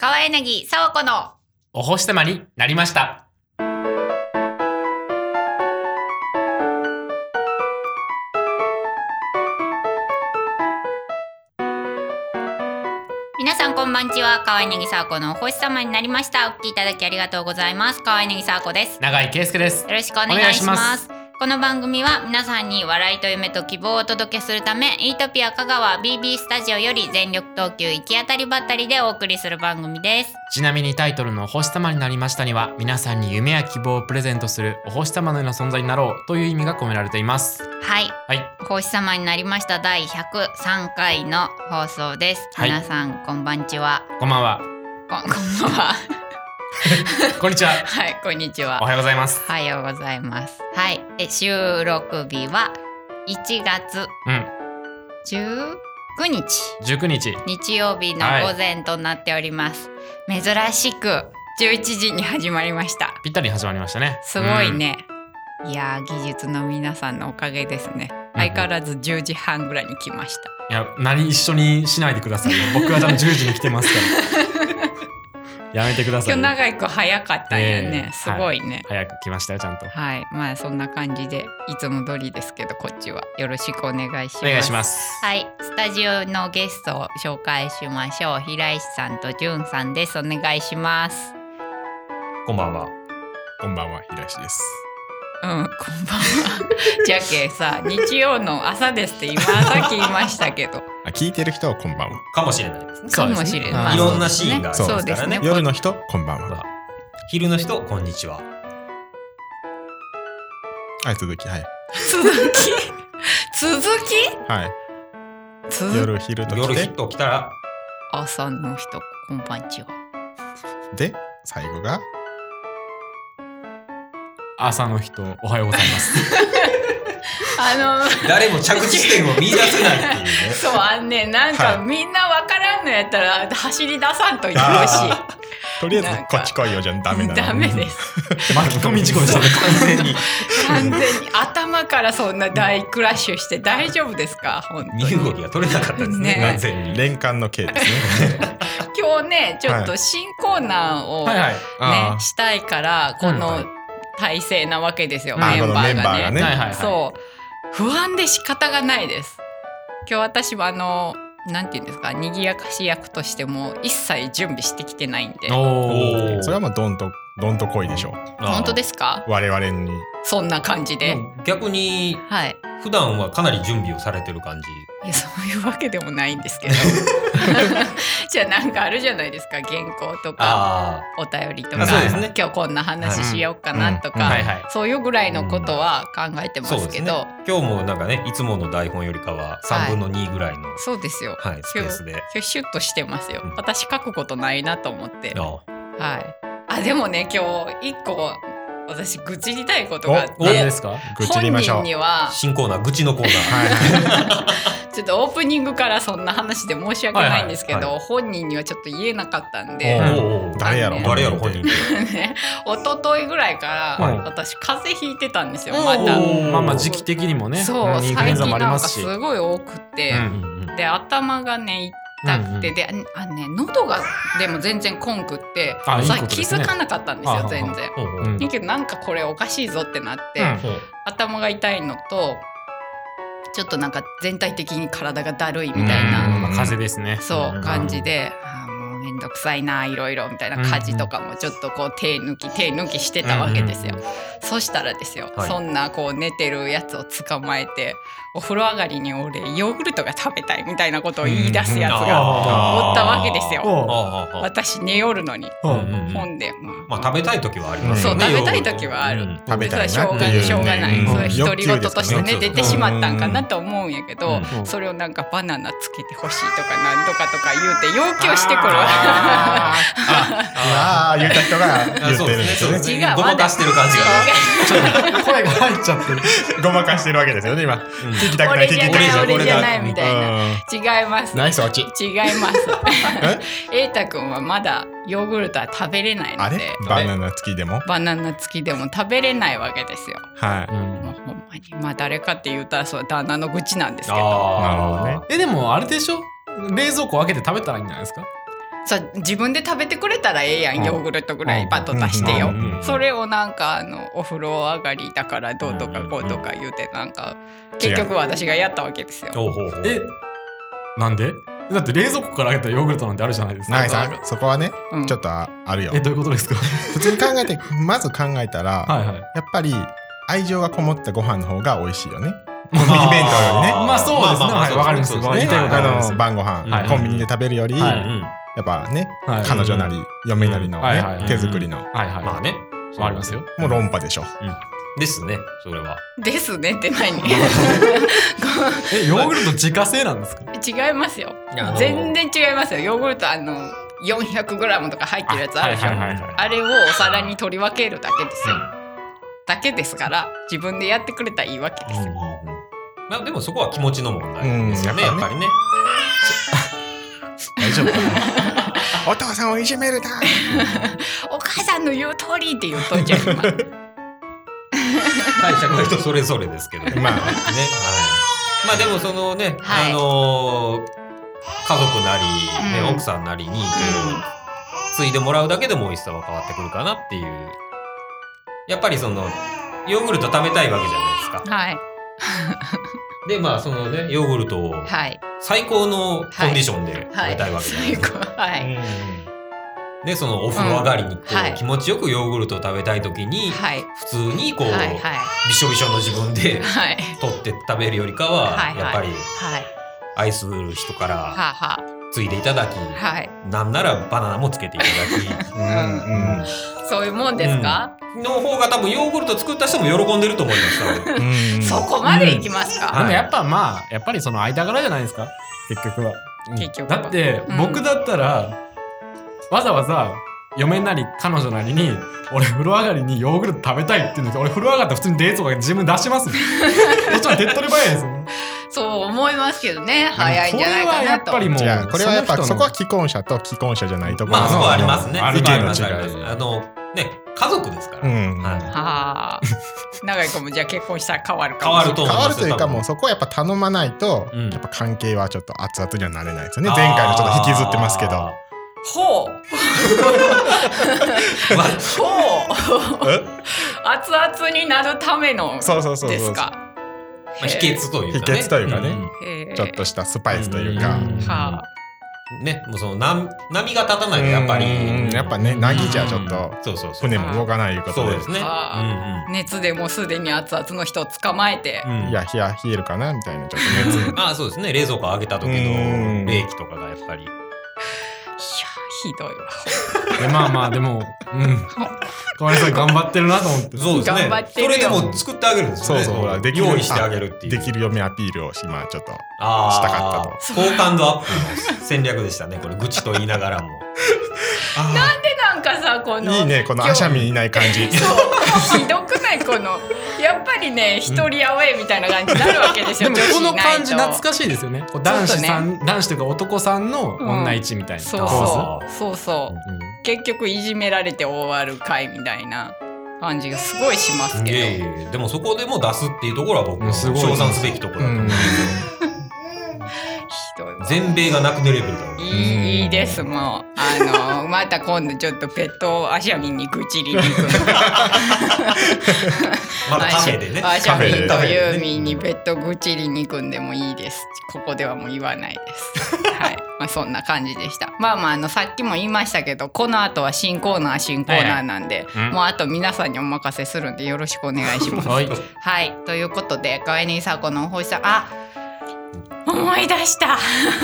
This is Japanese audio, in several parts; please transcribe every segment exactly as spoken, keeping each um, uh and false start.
川柳沢子のお星様になりました。 皆さんこんばんちは。川柳沢子のお星様になりました。お聞きいただきありがとうございます。川柳沢子です。 永井圭介です。 よろしくお願いします。この番組は皆さんに笑いと夢と希望をお届けするため、イートピア香川 ビービー スタジオより全力投球行き当たりばったりでお送りする番組です。 ちなみにタイトルのお星様になりましたには、皆さんに夢や希望をプレゼントするお星様のような存在になろうという意味が込められています。 はい、 はい、 お星様になりましただいひゃくさんかいの放送です。はい、皆さんこんばんちは。 こんばんは。 こ, こんばんはこんにちは。 はい、こんにちは。 おはようございます。 おはようございます。はい、え収録日はいちがつじゅうくにち、 じゅうくにち日曜日の午前となっております。はい、珍しくじゅういちじに始まりました。 ぴったり始まりましたね。 すごいね。うん、いや技術の皆さんのおかげですね。相変わらずじゅうじはんぐらいに来ました。 いや何一緒にしないでくださいよ。僕は多分じゅうじに来てますからやめてください。 今日長井くん早かったんやね、えー、すごいね、 はい、早く来ましたよちゃんと。 はい、まあそんな感じでいつも通りですけど、こっちはよろしくお願いします。 お願いします。 はい、スタジオのゲストを紹介しましょう。平石さんと淳さんです。お願いします。 こんばんは。 こんばんは、平石です。 うん、こんばんはじゃけさ、日曜の朝ですって今さっき言いましたけどあ、聞いてる人はこんばんはかもしれないですね。 かもしれない、 いろんなシーンがありますからね。 夜の人こんばんは、 昼の人こんにちは。 はい、続き、はい続き続きはい続夜昼と来て、 夜と来たら朝の人こんばんちはで、最後が朝の人おはようございますあの誰も着地点を見出せないっていうねそうあんね、なんかみんなわからんのやったら走り出さんといてほしい。 とりあえずこっち来いよじゃダメなの。 ダメです巻き込み事故でしたね完全に完全に頭からそんな大クラッシュして大丈夫ですか。本当に身動きが取れなかったですね、 ね完全に連環の刑ですね今日ねちょっと新コーナーをね、 はいはい、 したいからこの体制なわけですよ、 うん、 メンバーがね、 メンバーがね、 はいはいはい、 そう不安で仕方がないです。今日私はあのなんて言うんですか、賑やかし役としても一切準備してきてないんで。 おそれはもうどんとどんと来いでしょう。 本当ですか。 我々にそんな感じで、 逆に、はい、普段はかなり準備をされてる感じ。 いやそういうわけでもないんですけどじゃあなんかあるじゃないですか、原稿とかお便りとか、 そうですね、 今日こんな話しようかなとか、はいうんうんはいはい、そういうぐらいのことは考えてますけど、うんね、 今日もなんかねいつもの台本よりかはさんぶんのにぐらいの、はい、 そうですよ、 はい、スペースで今日シュッとしてますよ、うん、私書くことないなと思って、はい、 あでもね今日一個私愚痴りたいことがあって、 何ですか。 愚痴りましょう。 本人には新コーナー愚痴のコーナー、はい、 ちょっとオープニングからそんな話で申し訳ないんですけど、はいはいはい、本人にはちょっと言えなかったんで、 誰やろ誰やろ本人ね、一昨日ぐらいから私風邪ひいてたんですよ、また。 まあまあ時期的にもね、 そうインフルエンザもありますし、 最近なんかすごい多くて、うんうんうん、で頭がね痛くて、であのね喉がでも全然こんくってさ、ね、気づかなかったんですよ全然。うん、だけどなんかこれおかしいぞってなって、うん、頭が痛いのとちょっとなんか全体的に体がだるいみたいな、 うんまあ、風邪ですね。 そう感じで、あもうめんどくさいないろいろみたいな、家事とかもちょっとこう手抜き手抜きしてたわけですよ。そしたらですよ、はい、そんなこう寝てるやつを捕まえてお風呂上がりに俺ヨーグルトが食べたいみたいなことを言い出すやつがおったわけですよ。私寝よるのに、うんうん、ほんで、まあ、 まあ食べたい時はありますよね。 そう食べたい時はある、うん、 食べたいなっていう、しょうがない、うん、それ独り言としてね出てしまったんかなと思うんやけど、うん、それをなんかバナナつけてほしいとかなんとかとか言うて要求してくる。 ああ言った人が言ってるんですね。 違う、 ごまかしてる感じが声が入っちゃってるごまかしてるわけですよね今、うん、聞きたくない聞きたくない俺じゃないみたいな、違いますナイスオチ違います瑛太くんはまだヨーグルトは食べれないので、 あれバナナ付きでもバナナ付きでも食べれないわけですよ。 はい、うん、 もうほんまにまあ誰かって言ったらそう旦那の愚痴なんですけど。 なるほどね。 えでもあれでしょ、冷蔵庫開けて食べたらいいんじゃないですか。 さ自分で食べてくれたらええやん、ヨーグルトぐらいバッと出してよ、それをなんかあのお風呂上がりだからどうとかこうとか言うてなんか結局私がやったわけですよ。 えなんで？だって冷蔵庫からあげたヨーグルトなんてあるじゃないですか。 ないさそこはね、うん、ちょっとあるよ。 えどういうことですか？ 普通に考えてまず考えたらはい、はい、やっぱり愛情がこもったご飯の方が美味しいよね。コンビニ弁当よりね。 まあそうですね。はい、わかります。ね、 あの晩ご飯、はい、コンビニで食べるより、はい、やっぱね、はい、彼女なり嫁なりのね、うん、手作りの、 はいはい、まあね、ありますよ。 もう論破でしょ。 うんですね、それは。 ですねって何？ え、ヨーグルト自家製なんですか？ 違いますよ。全然違いますよ。ヨーグルトあのよんひゃくグラムとか入ってるやつあるでしょ。あれをお皿に取り分けるだけですよ。うん、だけですから自分でやってくれたらいいわけですよ。うんうんうん、 まあでもそこは気持ちの問題ですよね、やっぱりね。 大丈夫かな。お父さんをいじめるな。 お母さんの言う通りって言っといちゃう今。 解釈の人それぞれですけどね。まあね、はい。まあでもそのね、はい、あのー、家族なり、ね、うん、奥さんなりにこう、うん、継いでもらうだけでも美味しさは変わってくるかなっていう。やっぱりそのヨーグルト食べたいわけじゃないですか。はい。でまあそのねヨーグルトを最高のコンディションで食べたいわけじゃないですか。はい。はいはいでそのお風呂上がりにこう、うんはい、気持ちよくヨーグルトを食べたい時に、はい、普通にこう、はいはい、びしょびしょの自分で、はい、取って食べるよりかは、はい、やっぱり、はい、愛する人からついでいただき、はい、なんならバナナもつけていただき、 うんうん、そういうもんですか、 うん、の方が多分ヨーグルト作った人も喜んでると思います。 そこまでいきますか、 うん、でもやっぱまあやっぱりその間柄じゃないですか結局は、うん、結局はだって、うん、僕だったらわざわざ嫁なり彼女なりに俺風呂上がりにヨーグルト食べたいって言うんだけど俺風呂上がったら普通に冷蔵庫で自分出しますそっちは手っ取り早いですよ。 そう思いますけどね早いんじゃないかなと。 これはやっぱりもうじゃあこれはやっぱそこは既婚者と既婚者じゃないところのまあそこはありますね。 意見の違いあのね家族ですから、うんはい、 はあ長井君もじゃあ結婚したら変わるかもしれない。変わると思います。 変わるというかもうそこはやっぱ頼まないと、うん、やっぱ関係はちょっと熱々にはなれないですよね。前回のちょっと引きずってますけどほうほう熱々になるためのですか。 そうそうそうそうまあ、秘訣というかね秘訣というかね、うん、ちょっとしたスパイスというか、うん、はあね、もうその波が立たないとやっぱりやっぱね凪じゃちょっと船も動かないいうことで、 そうですね、 うんうん、熱でもうすでに熱々の人を捕まえて、 うん、いや冷や冷えるかなみたいなちょっと熱ああそうですね冷蔵庫上げた時の冷気とかがやっぱりひどいわ。 でまあまあでも、うん。河合さん頑張ってるなと思って。 そうですね。頑張ってるよ。それでも作ってあげるんですよね。そうそう。できる用意してあげるっていう。 できる嫁アピールを今ちょっとしたかったと。好感度アップの戦略でしたね。これ愚痴と言いながらも。 なんでなんかさこのいいねこのアシャミいない感じ。 そうひどくないこのやっぱりね一人アウェイみたいな感じになるわけですよ。 でもこの感じ懐かしいですよね。男子さん、ね、男子というか男さんの女一みたいな。 そうそうそうそう。結局いじめられて終わる回みたいな感じがすごいしますけど。いやいやでもそこでも出すっていうところは僕も称賛すべきところだと思うんですよ。全米がなくなるレベルだよ。 いい、いいですもうあのまた今度ちょっとペットアシャミンに愚痴りに行くまたカフェでねアシャミンとユーミンにペット愚痴りに行くんでもいいです。ここではもう言わないですはい、まあ、そんな感じでした。まあまああのさっきも言いましたけどこの後は新コーナー新コーナーなんで、はいはい、もうあと皆さんにお任せするんでよろしくお願いしますはい、はい、ということでガイニーサーコのお星さんあ思い出した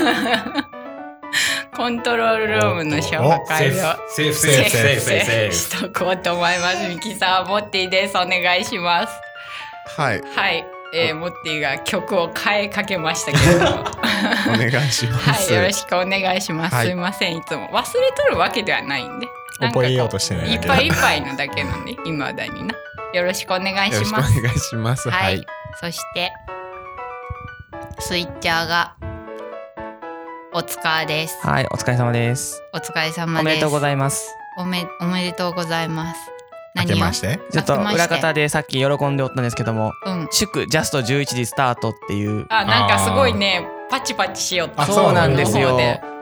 コントロールルームの紹介をセーフセーフセーフセーフセーフしとこうと思います。ミキさんモッティですお願いします。 はいはい、えー、モッティが曲を変えかけましたけれどもお願いしますはいよろしくお願いします、はい、すいませんいつも忘れとるわけではないんで覚えようとしてないいっぱいいっぱいのだけなんで未だになよろしくお願いします。 よろしくお願いします。 はい、はい、そしてスイッチャーがおつかです。 はい、お疲れ様です。 お疲れ様です。 おめでとうございます。 おめ、おめでとうございます。 何を？明けまして。 ちょっと裏方でさっき喜んでおったんですけども、うん、祝ジャストじゅういちじスタートっていう。 あ、なんかすごいね、パチパチしよった。 そうなんですよ。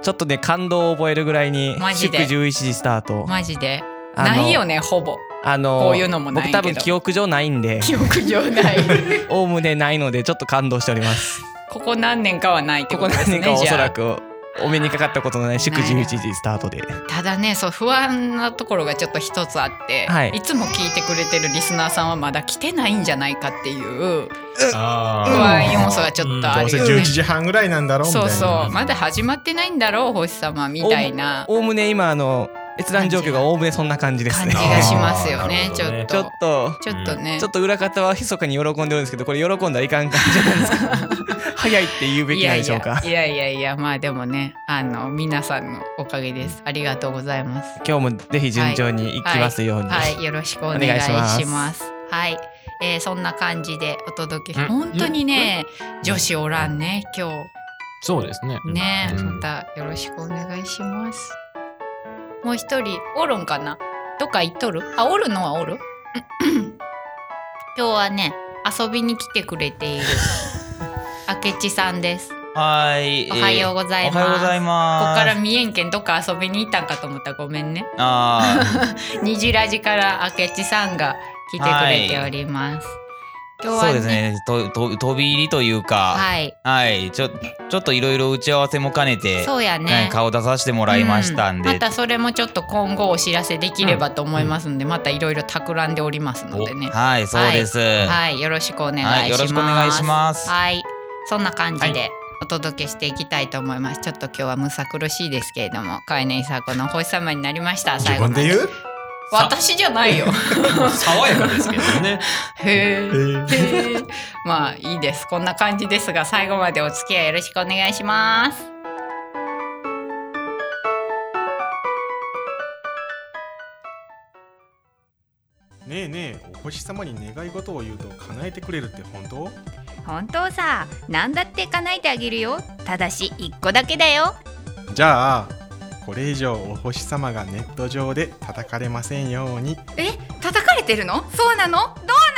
ちょっとね感動を覚えるぐらいに祝じゅういちじスタート。 マジでないよねほぼ。 あのこういうのもないけど僕多分記憶上ないんで記憶上ないおおむねないのでちょっと感動しております。 ここ何年かはないってことですね。 ここ何年かはおそらくお目にかかったことのない祝じゅういちじスタートで。 ただねそう不安なところがちょっと一つあって、はい、いつも聞いてくれてるリスナーさんはまだ来てないんじゃないかっていう不安要素がちょっとあるよね。 どうせじゅういちじはんぐらいなんだろうみたいな。 そうそうまだ始まってないんだろう星様みたいな。 おおむね今あの閲覧状況がおおむねそんな感じですね。 感じがしますよね。ちょっとちょっとちょっとね、 ちょっと裏方は密かに喜んでるんですけど、これ喜んだらいかん感じじゃないですか。早いって言うべきなんでしょうか。 いやいやいやいやまあでもねあの皆さんのおかげです。ありがとうございます。 今日もぜひ順調にいきますように、 はいはいはい、よろしくお願いします。ますはい、えー、そんな感じでお届け。本当にね女子おらんね今日。 そうですね。 ね、うん、またよろしくお願いします。もう一人おるんかな。どっか行っとる？あおるのはおる？今日はね遊びに来てくれている明智さんです。 はい、 おはようございます。 おはようございます。 ここから見えんけんどっか遊びに行ったんかと思ったらごめんね。 あ虹ラジから明智さんが来てくれております。 はい、今日はね、そうですね。とと飛び入りというか、 はいはい、ちょちょっといろいろ打ち合わせも兼ねて、 そうやね。 顔出させてもらいましたんで、 うん、またそれもちょっと今後お知らせできればと思いますんで、うん、またいろいろ企んでおりますのでね。 はい、そうです。 はい、はい、よろしくお願いします。はい、 よろしくお願いします。 はい、そんな感じで。はいお届けしていきたいと思います。ちょっと今日はむさ苦しいですけれども、かえねいさこの星様になりました。 最後まで。自分で言う？私じゃないよ。 爽やかですけどね。 へーへー。まあいいです。こんな感じですが、最後までお付き合いよろしくお願いします。 ねえねえ、お星様に願い事を言うと叶えてくれるって本当？ 本当さ、何だって叶えてあげるよ。ただし一個だけだよ。 じゃあこれ以上お星様がネット上で叩かれませんように。 え、叩かれてるの？そうなの？ど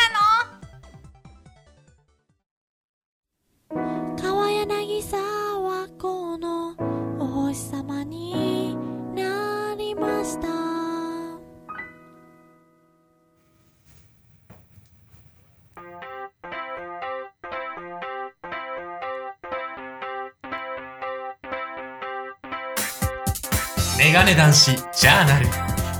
うなの？川柳沢湖のお星様になりました。 メガネ男子ジャーナル。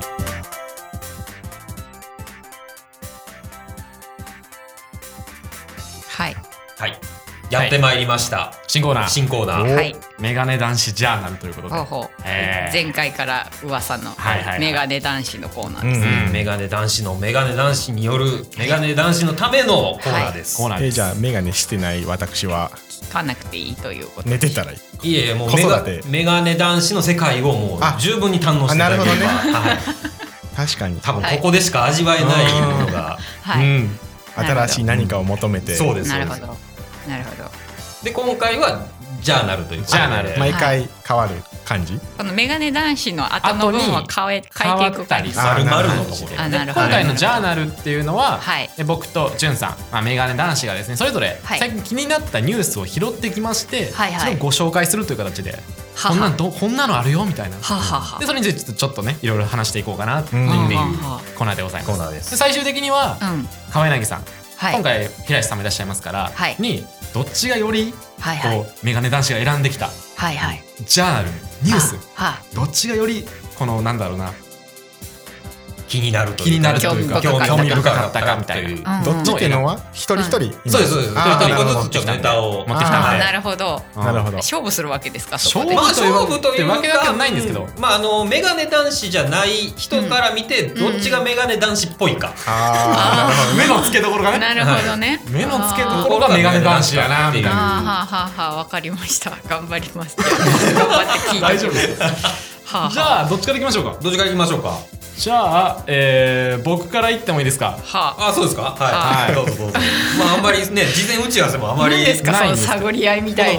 はいはいやってまいりました、はい、 新コーナー新コーナー、 はい、 メガネ男子ジャーナルということで、 ほうほう、えー、前回から噂のメガネ男子のコーナーです、 うんうん、メガネ男子のメガネ男子によるメガネ男子のためのコーナーです、 はい、 えー、じゃあメガネしてない私は聞かなくていいということで寝てたらいい。 いえもうメガ、メガネ男子の世界をもう十分に堪能していただければ、ね、はい、 確かに多分ここでしか味わえないものが、 はい、うん、 新しい何かを求めて、うん、 そうです。 なるほどなるほど。 で今回はジャーナルというジャーナル毎回変わる感じ、はい、 このメガネ男子の後の分は変え変えていく感じ。 丸々のところで、 ね、 今回のジャーナルっていうのは、 はい、 僕とじゅんさん、まあ、メガネ男子がですねそれぞれ最近気になったニュースを拾ってきまして、はいはい、それをご紹介するという形で、はいはい、こんなどこんなのあるよみたいな、 はははでそれについてちょっとねいろいろ話していこうかなっていうコーナーでございます。 コーナーです。 で最終的には、うん、川柳さん、はい、今回平石さんもいらっしゃいますから、はい、にどっちがよりはいはい、 こうメガネ男子が選んできた、 はいはい、 ジャーナルニュース、 ははどっちがよりこのなんだろうな気になるというか気になるというか興味深かったかみたいな、 どっちっていうのは一人一人、 そうですそうです一人ずつちょっとネタを持ってきたので、 なるほどなるほど勝負するわけですか。 勝負というわけではないんですけど、 まああのメガネ男子じゃない人から見てどっちがメガネ男子っぽいか、 ああ目の付けどころがね、 なるほどね、 目の付けどころがメガネ男子やなみたいな。 はあはあはあわかりました。頑張ります。頑張って聞いて大丈夫ですはあ、じゃあどっちからいきましょうか。 どっちからいきましょうか。 じゃあ、えー、僕から言ってもいいですか。 はあ、あ、そうですか。はい、はい、どうぞどうぞ。まああんまりね事前打ち合わせもあまり何ですかその探り合いみたいな。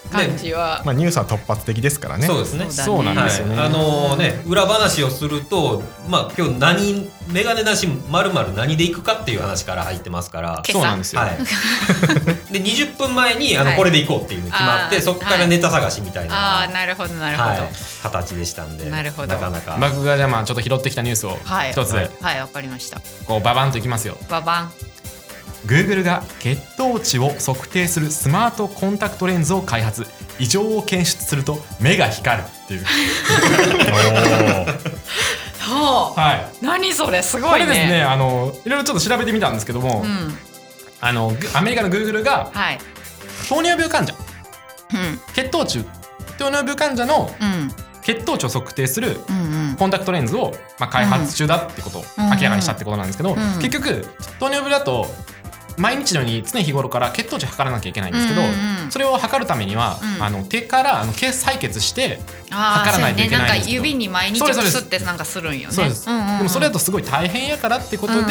感じは、 まあニュースは突発的ですからね。 そうですね。 そうなんですよね。 あのね、裏話をすると、まあ今日何メガネ男子まるまる何で行くかっていう話から入ってますから。 そうなんですよ。 でにじゅっぷんまえにあのこれで行こうっていうの決まって、そこからネタ探しみたいな。 ああ、なるほどなるほど。 形でしたんで。 なるほど。 なかなか。 僕がじゃあまあちょっと拾ってきたニュースを一つ。 はい、わかりました。 こうババンといきますよ。 ババン。 Google が血糖値を測定するスマートコンタクトレンズを開発。異常を検出すると目が光るっていう。 はあ、はい。何それすごいね。 これですね、あのいろいろちょっと調べてみたんですけども、うん、あのアメリカの Google が、はい、糖尿病患者、うん、血糖値糖尿病患者の血糖値を測定するコンタクトレンズを、まあ、開発中だってことを明らかにしたってことなんですけど、うんうん、結局糖尿病だと毎日のように常日頃から血糖値測らなきゃいけないんですけど、うんうん、それを測るためには、うん、あの手からあの採血して測らないといけないんですけど、ね、なんか指に毎日プスってなんかするんよね。 そうです、うんうんうん、でもそれだとすごい大変やからってことで、うんうんうん、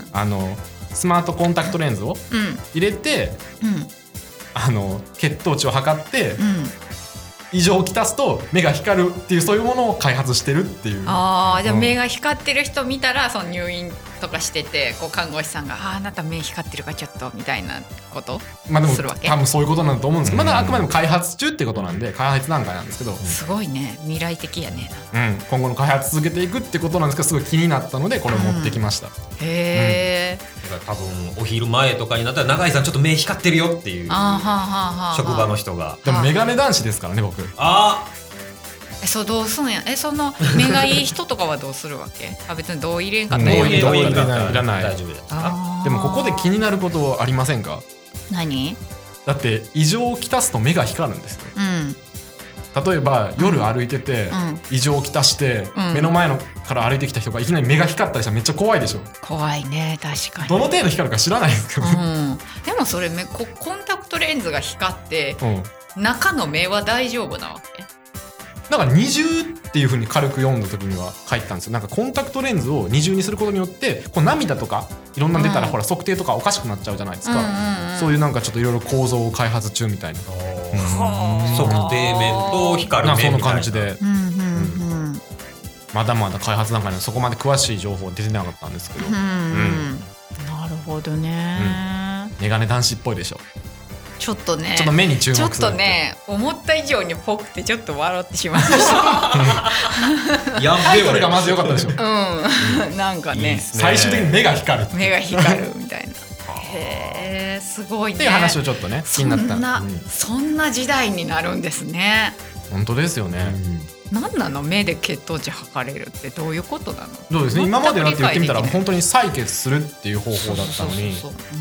あのスマートコンタクトレンズを入れて、うん、あの血糖値を測って、うん、異常をきたすと目が光るっていうそういうものを開発してるっていう。 ああ、じゃあ目が光ってる人見たらその入院とかしてて、こう看護師さんがああなた目光ってるかちょっとみたいなことまあでもするわけ。 多分そういうことなんだと思うんですけど、まだあくまでも開発中ってことなんで開発段階なんですけど、 すごいね、未来的やねな、うん、今後の開発続けていくってことなんですけど、すごい気になったのでこれを持ってきました、うん、 へえ、 うん、多分お昼前とかになったら永井さんちょっと目光ってるよっていう職場の人が。 でもメガネ男子ですからね僕。 ああ、 え、そうどうすんや。え、その目がいい人とかはどうするわけ？あ、別にどう入れんかったらいい。どう入れないいらない。 大丈夫ですか？ でもここで気になることありませんか？ 何？ だって異常をきたすと目が光るんですよ、うん、例えば夜歩いてて、うん、異常をきたして、うん、目の前のから歩いてきた人がいきなり目が光ったりしたらめっちゃ怖いでしょ。 怖いね、確かに。 どの程度光るか知らないですけど、うん、 でもそれ目ココンタクトレンズが光って、うん、中の目は大丈夫なわけ？ なんか二重っていう風に軽く読んだ時には書いてたんですよ。なんかコンタクトレンズを二重にすることによってこう涙とかいろんなの出たら、うん、ほら測定とかおかしくなっちゃうじゃないですか、うんうんうん、そういうなんかちょっといろいろ構造を開発中みたいな、 測定面と光る面みたいな、そんな感じで、うんうんうん、まだまだ開発段階でそこまで詳しい情報は出てなかったんですけど、うんうん、 なるほどね、 うん、メガネ男子っぽいでしょ。 ちょっとね、 ちょっと目に注目する。 ちょっとね、思った以上にぽくてちょっと笑ってしまいましたやっべえ、これがまず良かったでしょ。 うん、なんかね、いいね、 最終的に目が光る目が光るみたいなへー、すごいねっていう話をちょっとね気になった。 そんな、うん、そんな時代になるんですね。 本当ですよね、 うん、何なの？目で血糖値測れるってどういうことなの？ そうですね、今までだって言ってみたら本当に採血するっていう方法だったのに、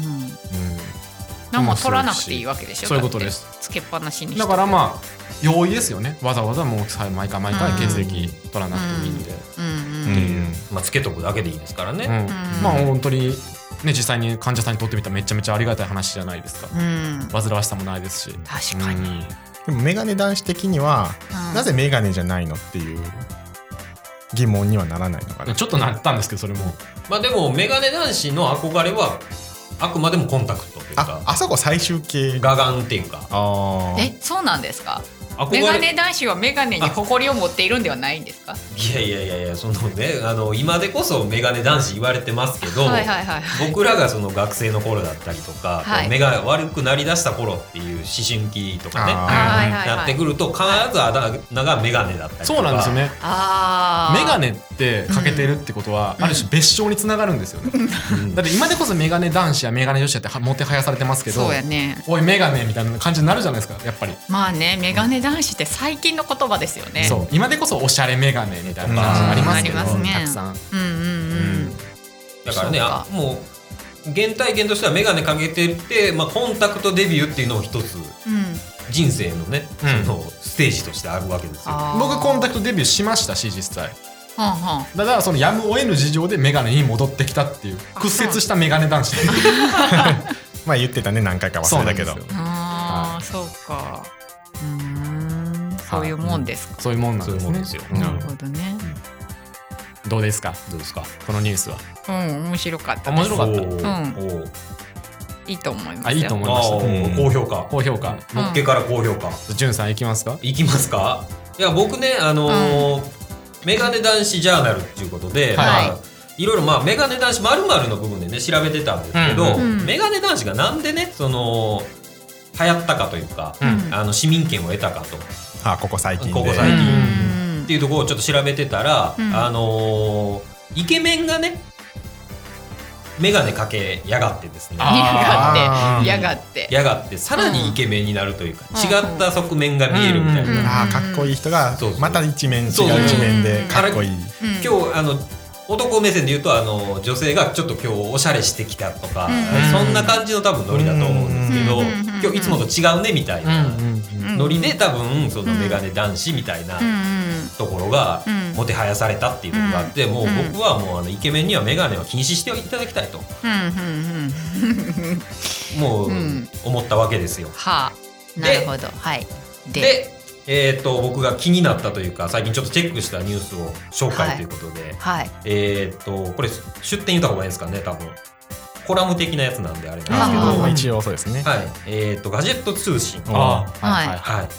何も取らなくていいわけでしょ。 そういうことです。 つけっぱなしにして。 だからまあ容易ですよね。わざわざもう毎回毎回血液取らなくてもいいんで、 まあつけとくだけでいいですからね、 うん、まあ本当にね、実際に患者さんにとってみたらめちゃめちゃありがたい話じゃないですか、うん、煩わしさもないですし。 確かに、うん、 でもメガネ男子的には、うん、なぜメガネじゃないのっていう疑問にはならないのかな。 ちょっとなったんですけどそれもまあでもメガネ男子の憧れはあくまでもコンタクトというか、 あ、あそこ最終形ガガンっていうか。 あ、え、そうなんですか？メガネ男子はメガネに誇りを持っているんではないんですか？ いやいやいやいや、そのね、あの今でこそメガネ男子言われてますけど、 はいはいはい、 僕らがその学生の頃だったりとか、はい、目が悪くなりだした頃っていう思春期とかね、なってくると必ずあだ名がメガネだったりとか。 そうなんですよね。あ、メガネってかけてるってことは、うん、ある種別称につながるんですよね、うん、だって今でこそメガネ男子やメガネ女子やってもてはやされてますけど、 そうやね、 おいメガネみたいな感じになるじゃないですか、やっぱり。まあね、メガネ男子って最近の言葉ですよね。 そう、今でこそおしゃれメガネみたいな感じありますけど、うん、ね、たくさん、うんうんうん、 だからね、あ、もう原体験としてはメガネかけてって、まあ、コンタクトデビューっていうのを一つ、うん、人生のね、うん、そのステージとしてあるわけですよ。 僕コンタクトデビューしましたし実際、はんはん、だからそのやむを得ぬ事情でメガネに戻ってきたっていう屈折したメガネ男子まあ言ってたね、何回か忘れたけど。 そうあ、はい、そうか、うーん、そういうもんですか、 うん、そういうもんなんですね。 ですよ、 なるほどね、 うん、どうですかどうですかこのニュースは。 うん、面白かったです。面白かった。 うん、 いいと思いますよ。 あ、いいと思いました。 高評価。 高評価。 のっけから高評価。 じゅんさんいきますか？ いきますか？いや僕ね、あのーうん、メガネ男子ジャーナルっていうことで、はい、まあいろいろまあメガネ男子〇〇の部分でね調べてたんですけど、うんうん、メガネ男子がなんでねその流行ったかというか、うん、あの市民権を得たかと。 あ、ここ最近で。 ここ最近っていうところをちょっと調べてたら、うん、あのー、イケメンがね。メガネかけやがってですね。 やがって、やがって、 やがってさらにイケメンになるというか、うん、違った側面が見えるみたいな。うんうん、 あ、かっこいい人がまた一面違う一面でかっこいい。 今日あの男目線で言うとあの女性がちょっと今日おしゃれしてきたとか、うん、そんな感じの多分ノリだと思うんですけど、うん、今日いつもと違うねみたいなノリで多分そのメガネ男子みたいなところがもてはやされたっていうところがあって、もう僕はもうあのイケメンにはメガネは禁止していただきたいともう思ったわけですよ。 はあ、なるほど。はい。 で、でえー、と僕が気になったというか最近ちょっとチェックしたニュースを紹介ということで、 はいはい、 えー、とこれ出典言った方がいいんですかね、多分コラム的なやつなんであれなんですけど、 一応そうですね、 はい、えー、とガジェット通信はいはい、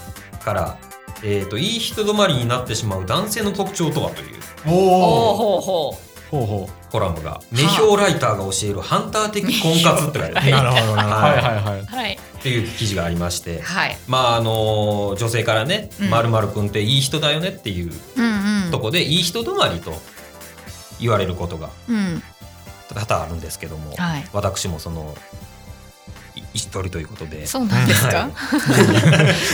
から、えー、といい人止まりになってしまう男性の特徴とはというおおほうほうほうほうコラムが女豹ライターが教えるハンター的婚活って書いてあるなるほどなるほど、 はいはいはい、っていう記事がありまして、はい、まああの女性からね、うん、〇〇くんっていい人だよねっていうとこで、うんうん、いい人止まりと言われることが多々あるんですけども、はい、私もその一人ということで。 そうなんですか、はい、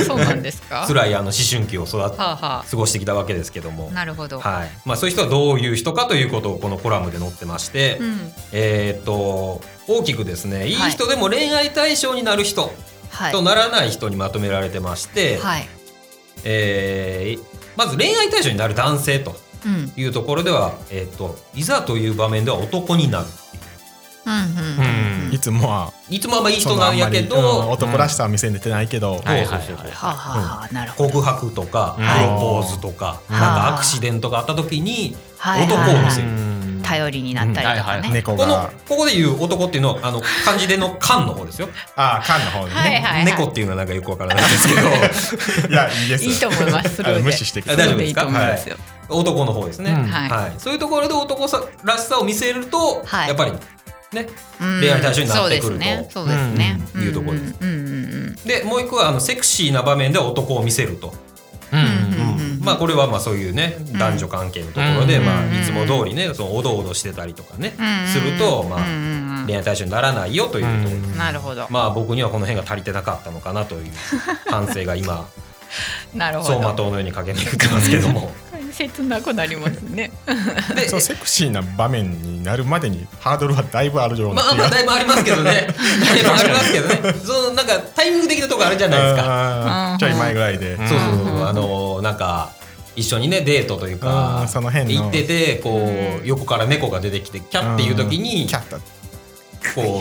そうなんですか。 辛いあの思春期を育て、はあはあ、過ごしてきたわけですけども、 なるほど、 はい、まあ、そういう人はどういう人かということをこのコラムで載ってまして、うん、えー、っと大きくですね、いい人でも恋愛対象になる人、はい、とならない人にまとめられてまして、はい、えー、まず恋愛対象になる男性というところでは、うん、えー、っといざという場面では男になる。 うんうんうん、 いつもはいつもはいい人なんやけど、 うん、男らしさは見せてないけど、 告白とかプロポーズとか、うん、なんかアクシデントがあった時に男を見せる、 頼りになったりとかね、うん、 猫がこのここで言う男っていうのはあの漢字での漢の方ですよ。 ああ、漢の方ね、 はいはいはい、 猫っていうのはなんかよくわからないですけどいや、いいです、 いいと思います。 無視してください。大丈夫ですか。 はい、 男の方ですね、うん、はいはい、そういうところで男らしさを見せると、はい、やっぱりね、恋愛対象になってくるというところです。でもう一個はあのセクシーな場面で男を見せると、うんうんうん、まあこれはまあそういうね男女関係のところで、まあいつも通りねそのおどおどしてたりとかねすると、まあ恋愛対象にならないよというところです。 なるほど。 まあ僕にはこの辺が足りてなかったのかなという反省が今なるほど、 走馬灯のように駆け巡ってますけども切なくなりますねでそうセクシーな場面になるまでにハードルはだいぶあるような気が、 まあまあだいぶありますけどねだいぶありますけどねそのなんかタイミング的なところあるじゃないですか。 ちょい前ぐらいで、 そうそうそう、あのなんか一緒にねデートというかその辺の行っててこう横から猫が出てきてキャッっていう時にキャッとこう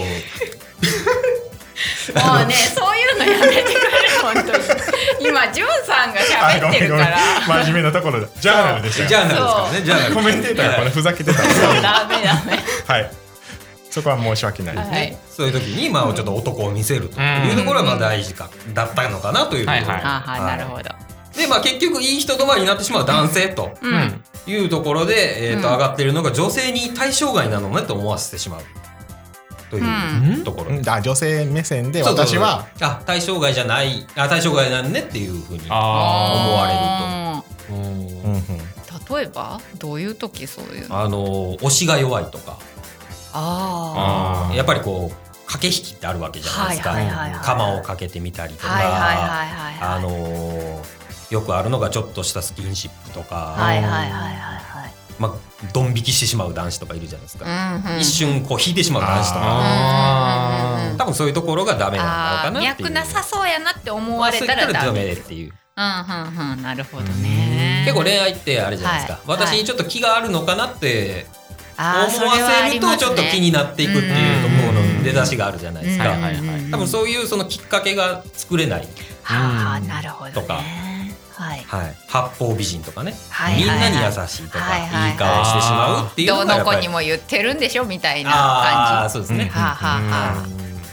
もうね、そういうのやめてくれる本当に。今ジュンさんが喋ってるから真面目なところでジャーナルでした。 ジャーナルですからね。ジャーナルコメンテーターがこれふざけてたんですよ。ダメダメ。 はい。そこは申し訳ないですね。はい、 そういう時にまあちょっと男を見せるというところはまあ大事かだったのかなというところ。 はいはい。なるほど。 でまあ結局いい人止まりになってしまう男性というところでえっと上がっているのが女性に対象外なのねと思わせてしまう。というところ、うん、 あ女性目線で私はあ対象外じゃないあ対象外なんねっていうふうに思われると、うんうんうん、 例えばどういう時そういうのあの推しが弱いとかあやっぱりこう駆け引きってあるわけじゃないですか、はいはいはいはい、鎌をかけてみたりとか、はいはいはいはい、あのよくあるのがちょっとしたスキンシップとか、 はいはいはいはいまあ、ドン引きしてしまう男子とかいるじゃないですか、うんうん、一瞬こう引いてしまう男子とか多分そういうところがダメなのかなっていう脈なさそうやなって思われたらダメっていう、 うんうんうん、なるほどね。 結構恋愛ってあれじゃないですか、はい、私にちょっと気があるのかなって思わせるとちょっと気になっていくっていうところの出だしがあるじゃないですか。多分そういうそのきっかけが作れない、 はあ、なるほどね、 とかはいはい、八方美人とかね、はいはいはい、みんなに優しいとか、はいはいはい、いい顔してしまうっていうのがやっぱりどの子にも言ってるんでしょみたいな感じ。 あそうですね、 はあはあはあ、なる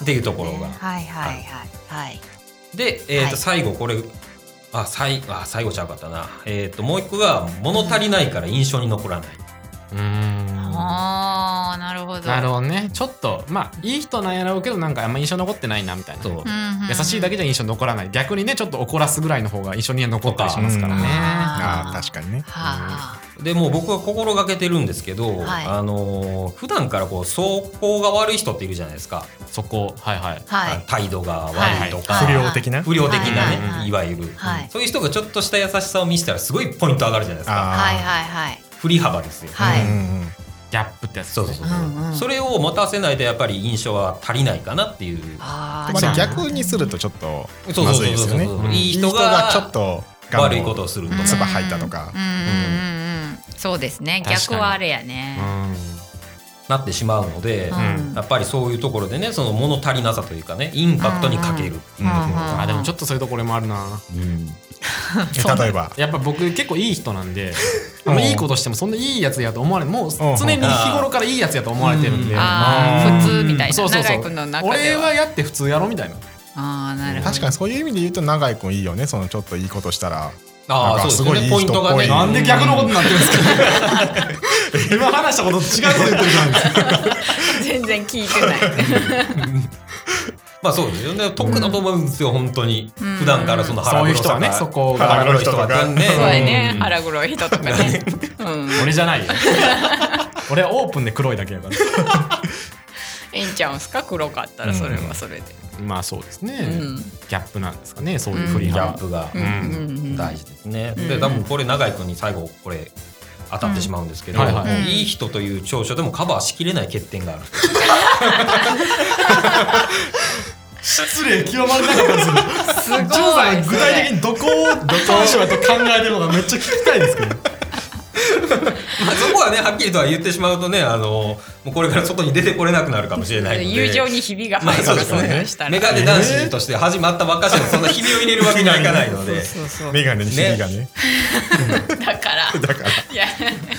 っていうところが、 はいはいはいはい。 で、えーとはい最後これあ最あ最後ちゃうかったな、えーともう一個が物足りないから印象に残らない。 うーんああなるほど。 なるほどね。ちょっとまあいい人なんやろうけどなんかあんま印象残ってないなみたいな。 そううんうんうん優しいだけじゃ印象残らない。逆にねちょっと怒らすぐらいの方が印象には残ったりしますからね。 ああ確かにね。 はあでもう僕は心がけてるんですけど、 はいあのー普段からこう走行が悪い人っているじゃないですか、 そこはいはい。 はい態度が悪いとか、 はい不良的な。 不良的なね、 はいいはいはいわゆる、 はいそういう人がちょっとした優しさを見せたらすごいポイント上がるじゃないですか。 あはいはいはい振り幅ですよ、 はい。 うんうんギャップってやつそうそうそう、 うんうんそれを持たせないとやっぱり印象は足りないかなっていう。 あまあじゃあ逆にするとちょっとそうまそうそうそうずいですよね。 うんいい人がいい人がちょっとガン悪いことをするとか、 唾吐いたとかうんうんうんうんそうですね。 確かに逆はあれやね。 なってしまうので、 うんやっぱりそういうところでねその物足りなさというかねインパクトに欠ける、 うんうんうんあでもちょっとそういうところもあるな。 うんえ例えばやっぱ僕結構いい人なんで、 うんあんまいいことしてもそんないいやつやと思われもう常に日頃からいいやつやと思われてるんで、 ああうん普通みたいな。 そうそうそう永井君の中で俺は。 はやって普通やろみたいな。 ああなるほど。 確かにそういう意味で言うと永井君いいよね。そのちょっといいことしたらああなんかそうですよねすごいいい人っぽいポイントがねなんで逆のことになってるんですか今話したことと違うこと言ってるじゃないですか。 全然聞いてない。 まあそうですよね得だと思うんですよ、本当にうん普段からその腹そういう人はね黒さがそこ腹が黒い人がねそうやね。 うん腹黒い人とかね。うん。 俺じゃないよ。俺はオープンで黒いだけやから。 えんちゃんすか黒かったらそれはそれで。 まあそうですね、 うんギャップなんですかねそういう振りギャ幅、 ップがうんうんうん大事ですね、 うんで多分これ永井君に最後これ当たってしまうんですけど、 うんはいはいうんいい人という長所でもカバーしきれない欠点がある。 失礼極まりなかったですすごいジョーさんが具体的にどこをどこをしようと考えてるのかめっちゃ聞きたいですけど。 まあそこはねはっきりとは言ってしまうとねあのもうこれから外に出てこれなくなるかもしれないので友情にひびがまあ入るそうですそうねしたら。 メガネ男子として始まったばっかしでそんなひびを入れるわけにはいかないのでそうそうメガネにひびがね。 だから。 だからいや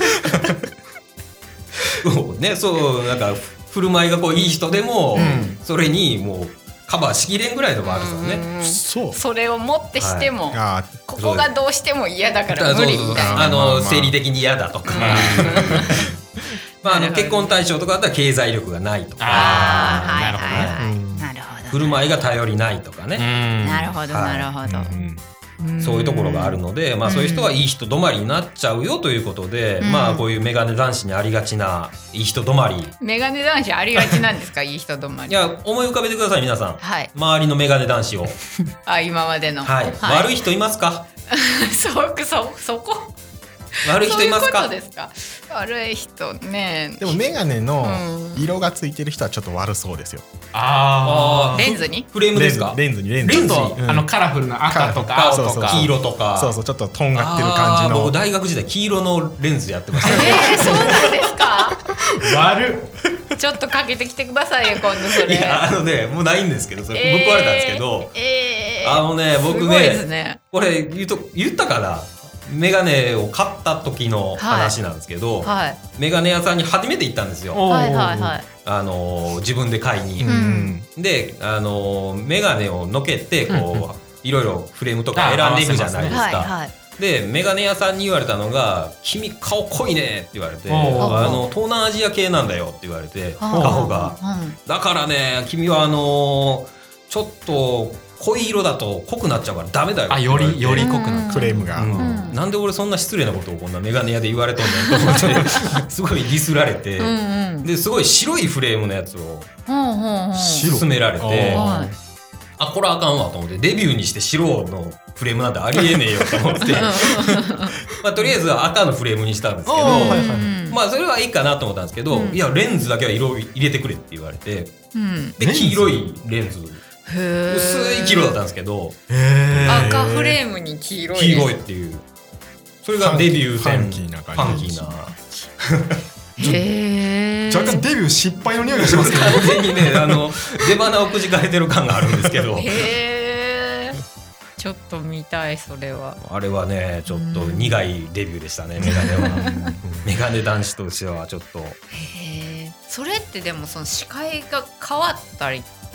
そうねそうなんか振る舞いがこういい人でも、 んそれにもうカバーしきれんぐらいのもあるんですよね。 うんそう。 それをもってしても、 あここがどうしても嫌だから無理みたいな。 あの、 まあまあ生理的に嫌だとか、まあ、あの結婚対象とかだったら経済力がないとかああ、はいなるほどねはいはい。 うんなるほど。 振る舞いが頼りないとかね、 なるほどはいなるほど。 うんそういうところがあるので、まあ、そういう人はいい人止まりになっちゃうよということで、 うんまあこういうメガネ男子にありがちないい人止まり、 メガネ男子ありがちなんですかいい人止まり。 いや思い浮かべてください皆さん、 はい。 周りのメガネ男子を、 あ今までの。 はい悪い人いますか？ そそそこ。 悪い人いますか？ そういうことですか。悪い人ね。 でもメガネのうん色がついてる人はちょっと悪そうですよ。 ああレンズに。 フレームですか？ レンズにレンズちょっに。 と、 うんあのカラフルな赤とか青とかそうそう黄色とか、 そうそうちょっととんがってる感じあー僕の。 大学時代黄色のレンズやってましたね。 えー、そうなんですか。 悪っちょっとかけてきてくださいよ今度それ。 いやあのねもうないんですけどそれぶっ壊れたんですけど、 えーえーあのね僕すごいですねね。 これ言うと言ったかな、メガネを買った時の話なんですけど、 はいメガネ屋さんに初めて行ったんですよ、 おーはいはいはい。 あのー自分で買いに、 うんで、あのーメガネをのけてこう、 うんうんいろいろフレームとか選んでいくじゃないですか。 はいはい。 でメガネ屋さんに言われたのが「君顔濃いね」って言われて「 おうあの東南アジア系なんだよ」って言われて顔がうん 「だからね君はあのーちょっと濃い色だと濃くなっちゃうからダメだよ」 あよりより濃くなるクレームが。 うんうんなんで俺そんな失礼なことをこんなメガネ屋で言われとんねんと思ってすごいディスられて、 うんうん。 ですごい白いフレームのやつをうんうんうん。 勧められて、 はいあこれあかんわと思ってデビューにして白のフレームなんてありえねえよと思ってまあとりあえず赤のフレームにしたんですけど、 はいはいうんまあそれはいいかなと思ったんですけど、 うんいやレンズだけは色を入れてくれって言われて、 うん。 で黄色いレンズへー薄い黄色だったんですけどへー赤フレームに黄色い。 黄色いっていうそれがデビュー戦ファンキーな感じファンキーなへえ。 若干デビュー失敗の匂いがしますけど完全にねあの出花をくじかれてる感があるんですけどへえ。ちょっと見たいそれは。 あれはねちょっと苦いデビューでしたねメガネはメガネ男子としてはちょっとへえ。それってでもその視界が変わったり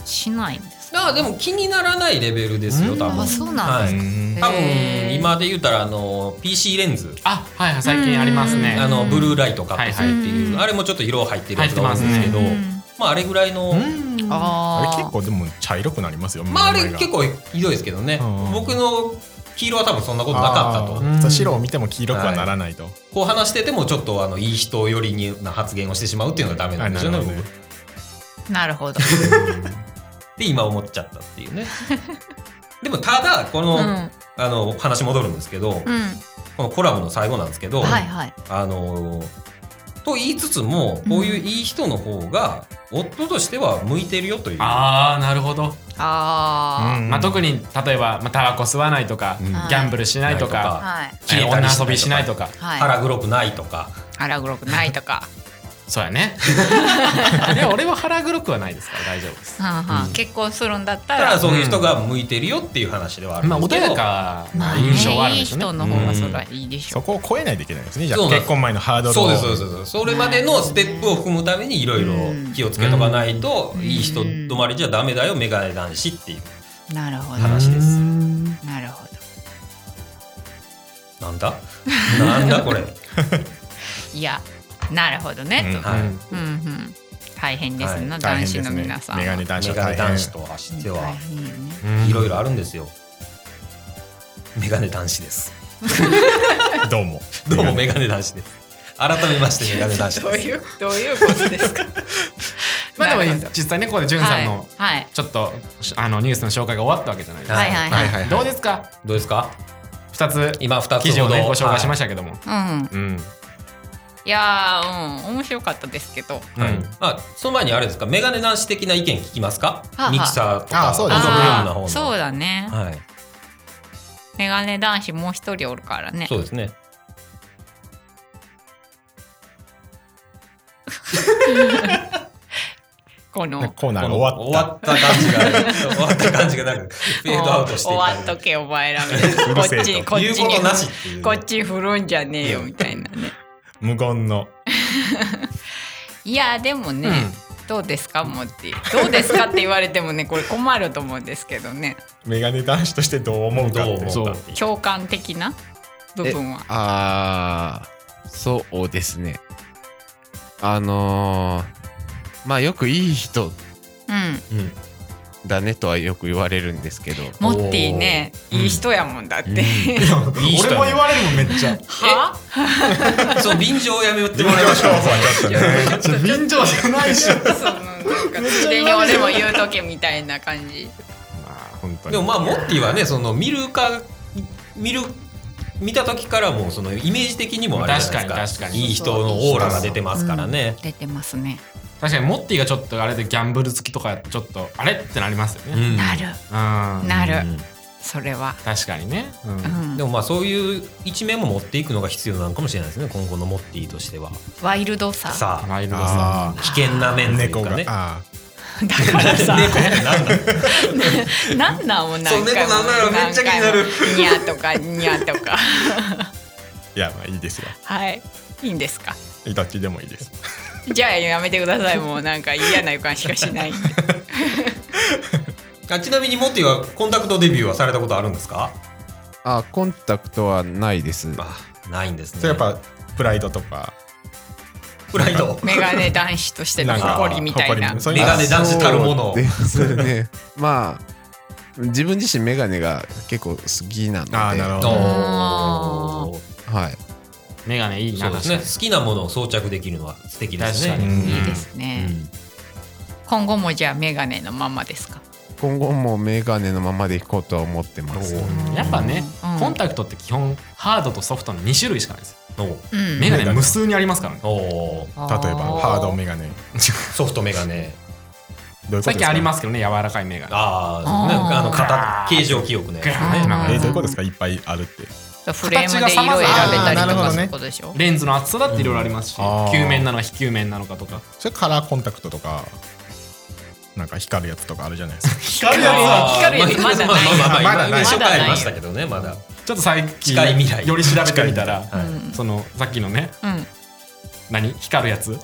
しないんですか？ あでも気にならないレベルですよ多分。 あそうなんですか、 はい、多分今で言ったらあの ピーシー レンズ、 あはいはい最近ありますね。 あのブルーライトカットするっていう、あれもちょっと色入ってるやつが多いんですけど、まああれぐらいの、 あれ結構でも茶色くなりますよ。 まああれ結構ひどいですけどね。僕の黄色は多分そんなことなかったと。 白を見ても黄色くはならないと。 こう話しててもちょっとあのいい人寄りにな発言をしてしまうっていうのがダメなんですよね。 なるほど。 で今思っちゃったっていうね。でもただこの、うん、あの話戻るんですけど、うん、このコラボの最後なんですけど、 はいはい、 あのと言いつつもこういういい人の方が夫としては向いてるよという、うん、 ああなるほど。 あ、 うんまあ、特に例えば、まあ、タバコ吸わないとか、うん、ギャンブルしないとか、 はい、 女遊びしないとか、 はい、腹黒くないとか腹黒くないとかそうやね。いや俺は腹黒くはないですから大丈夫です。 はあはあうん、結婚するんだったら、 だからそういう人が向いてるよっていう話ではあるんですけど、 まあ、穏やかな印象はあるんでしょうね。 いい人の方がそれはいいでしょう。 そこを超えないといけないですね。じゃあ結婚前のハードルをそうですそうですそうです。それまでのステップを踏むためにいろいろ気をつけとかないと、いい人止まりじゃダメだよメガネ男子っていうなるほど話です。 なるほど。なんだなんだこれ。 いやなるほどね、 うんはいうんうん、大変ですね、はい、男子の皆さん、 メガネ男子メガネ男子としてはいろいろあるんですよ。メガネ男子です。 どうもどうもメガネ男子です。改めましてメガネ男子です。 どういうどういうことですか。 まあでも実際ねここでじゅんさんのちょっとあのニュースの紹介が終わったわけじゃないですか。 はいはいはいはい、 どうですかどうですか。 ふたつ今ふたつ記事をねご紹介しましたけども、 はい、うん、うんいやー、うん、面白かったですけど、 はい、あその前にあれですかメガネ男子的な意見聞きますか。 ははミキサーとかあそうですブルームな方のそうだね、 はい、 メガネ男子もう一人おるからね。 そうですね。 このコーナーが終わった終わった感じが終わった感じがなくフェードアウトしてい終わっとけお前らみたいなこっちにこっちに言うことなしっていう、ね、 こっちに振るんじゃねえよみたいなね無言のいやでもね、うん、どうですかモッティどうですかって言われてもねこれ困ると思うんですけどね。 メガネ男子としてどう思うかってそう共感的な部分はあーそうですねあのーまあよくいい人だねとはよく言われるんですけど、 モッティねいい人やもんだって、うんうん、 俺も言われるもんめっちゃはそう便乗をやめてもらいましょう。 便乗じゃないしそうなんかつでに俺も言うとけみたいな感じ。 まあ本当にでもまあモッティはねその見るか見る見た時からもうそのイメージ的にもあれじゃないですか。確かに確かにいい人のオーラが出てますからね、 うん、出てますね。 確かにモッティがちょっとあれでギャンブル好きとかちょっとあれってなりますよね、 うん、なる、うん、なる、うん、それは確かにね、 うんうん、でもまあそういう一面も持っていくのが必要なのかもしれないですね今後のモッティとしては。 ワイルドささあワイルドさ危険な面というかね。 あだからさ猫って何なのなんなんもなんかそう猫なんならめっちゃ気になるニャとかニャとかいやまあいいですよ。 はいいいんですか。 どっちでもいいです。 じゃあやめてくださいもうなんか嫌な予感しかしないんであちなみにモッティはコンタクトデビューはされたことあるんですか。 あコンタクトはないです。 あないんですね。 それやっぱプライドとかプライドメガネ男子としての誇りみたいな。 メガネ男子たるものですねまあ自分自身メガネが結構好きなので。 あなるほどはいメガネいいな。 そうですね。好きなものを装着できるのは素敵ですね。 いいですね、うん、今後もじゃあメガネのままですか。 今後もメガネのままでいこうとは思ってます。 やっぱね、うん、コンタクトって基本ハードとソフトのに種類しかないですよ、 うん、 メガネ無数にありますからね。 お例えばハードメガネソフトメガネどういうことですか。 最近ありますけどね柔らかいメガネ。 ああ、ね、あの型形状記憶ね。 えー、どういうことですかいっぱいあるって。 フレームで色選べたりとかそういうことでしょ。 レンズの厚さだっていろいろありますし、うん、球面なのか非球面なのかとか。 それカラーコンタクトとかなんか光るやつとかあるじゃないですか。 光るやつは光るやつまだない。 まだない初回ありましたけどねまだ。 ちょっと最近近い未来より調べてみたら、 はい、 そのさっきのね、 うん、 何光るやつ、 うんうんうん、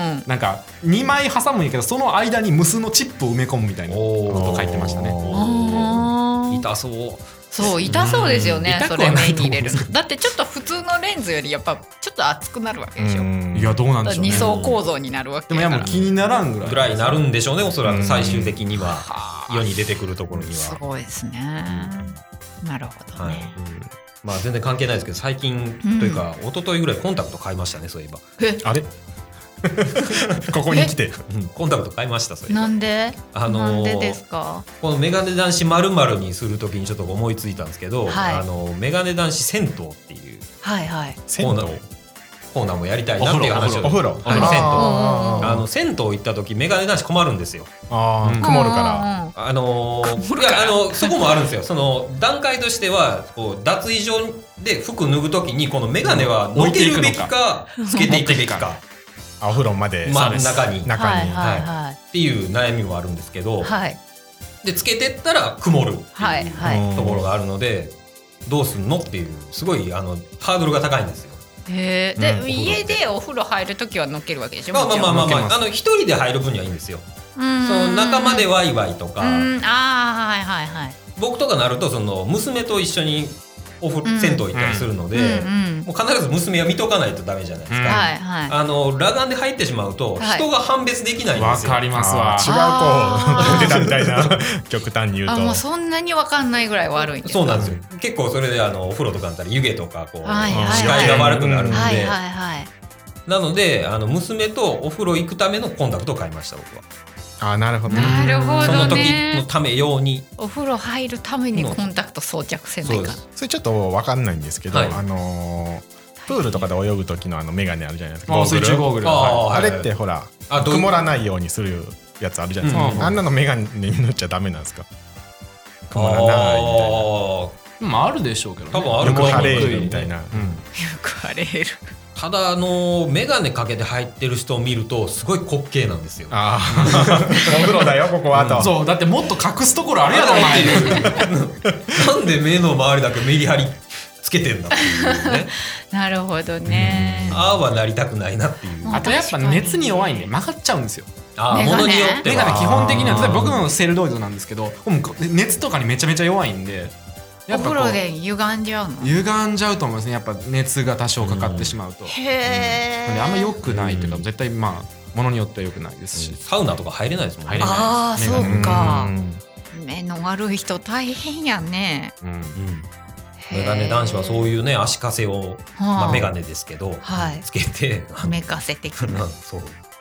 なんかにまい挟むんやけどその間に無数のチップを埋め込むみたいなことを書いてましたね。 痛そう。 そう痛そうですよね、それ目に入れるの。だってちょっと普通のレンズよりやっぱちょっと厚くなるわけでしょ。 いやどうなんでしょうね。 二層構造になるわけだから。 でもいやもう気にならんぐらいぐらいなるんでしょうね、おそらく最終的には世に出てくるところには。 すごいですね。なるほどね。 まあ全然関係ないですけど最近というか一昨日ぐらいコンタクト買いましたね、そういえば。 えあれここに来てコンタクト買いました。それなんで、 あのー、 なんでですか。 このメガネ男子〇〇にするときにちょっと思いついたんですけど、 はい、 あのメガネ男子銭湯っていうはいはいコーナーコーナーもやりたいなっていう話を。 お風呂、 はい、銭湯。あの銭湯行った時メガネ男子困るんですよ。 ああ、曇るから。 あのー、いやあのそこもあるんですよ。その段階としてはこう脱衣所で服脱ぐ時にこのメガネはのけるべきかつけていくべきか。 お風呂まで真ん中に中に、 はいはいはい、 っていう悩みもあるんですけど、 はい、 でつけてったら曇るっていう、 はいはい、 ところがあるのでどうすんのっていうすごいあのハードルが高いんですよ。 へで、うん、家でお風呂入るときはのっけるわけでしょ。 まあまあまあまあ、まあ、あの一人で入る分にはいいんですよ。その仲間でワイワイとか、 うんあはいはいはい、 僕とかなるとその娘と一緒にお風呂、うん、銭湯行ったりするので、うんうん、もう必ず娘は見とかないとダメじゃないですか、うんはいはい、あの裸眼で入ってしまうと人が判別できないんですよ。 わかりますわ。 違うこう出たみたいな極端に言うとあもうそんなに分かんないぐらい悪いんですか。 そうなんですよ。結構それであのお風呂とかだったら湯気とかこう、はいはいはい、視界が悪くなるので、はいはいはい、なのであの娘とお風呂行くためのコンタクトを買いました僕は。 あなるほど、 なるほどね。 その時のため用にお風呂入るためにコンタクト装着せないか。 それちょっと分かんないんですけど、はい、あのー、プールとかで泳ぐ時のあのメガネあるじゃないですか。 水中ゴーグル。 あ, あれってほら曇らないようにするやつあるじゃないですか、うん、あんなのメガネに塗っちゃダメなんですか。曇らないみたいな。 まああるでしょうけどね。 多分あるかも。よく晴れるみたいな、うん、よく晴れる。 ただあのメガネかけて入ってる人を見るとすごい滑稽なんですよ。 あお風呂だよここはと、 うん、そうだってもっと隠すところあるやろお前なんで目の周りだけメリハリつけてんだっていうねなるほどね、 うん、ああはなりたくないなっていう。 あとやっぱ熱に弱いんで曲がっちゃうんですよ。 あメガネ物によってはメガネ基本的には例えば僕のセルロイドなんですけど熱とかにめちゃめちゃ弱いんでお風呂で歪んじゃうの。 歪んじゃうと思いますね。やっぱ熱が多少かかってしまうと、うん、 へえ、 あんま良くないというか、うん、絶対まあものによっては良くないですし、うん、 サウナとか入れないですもんね。 ああそうか、目の悪い人大変やね、うんうん、 メガネ男子はそういうね足かせを、まあ、メガネですけど、はい、つけてめかせてくるそう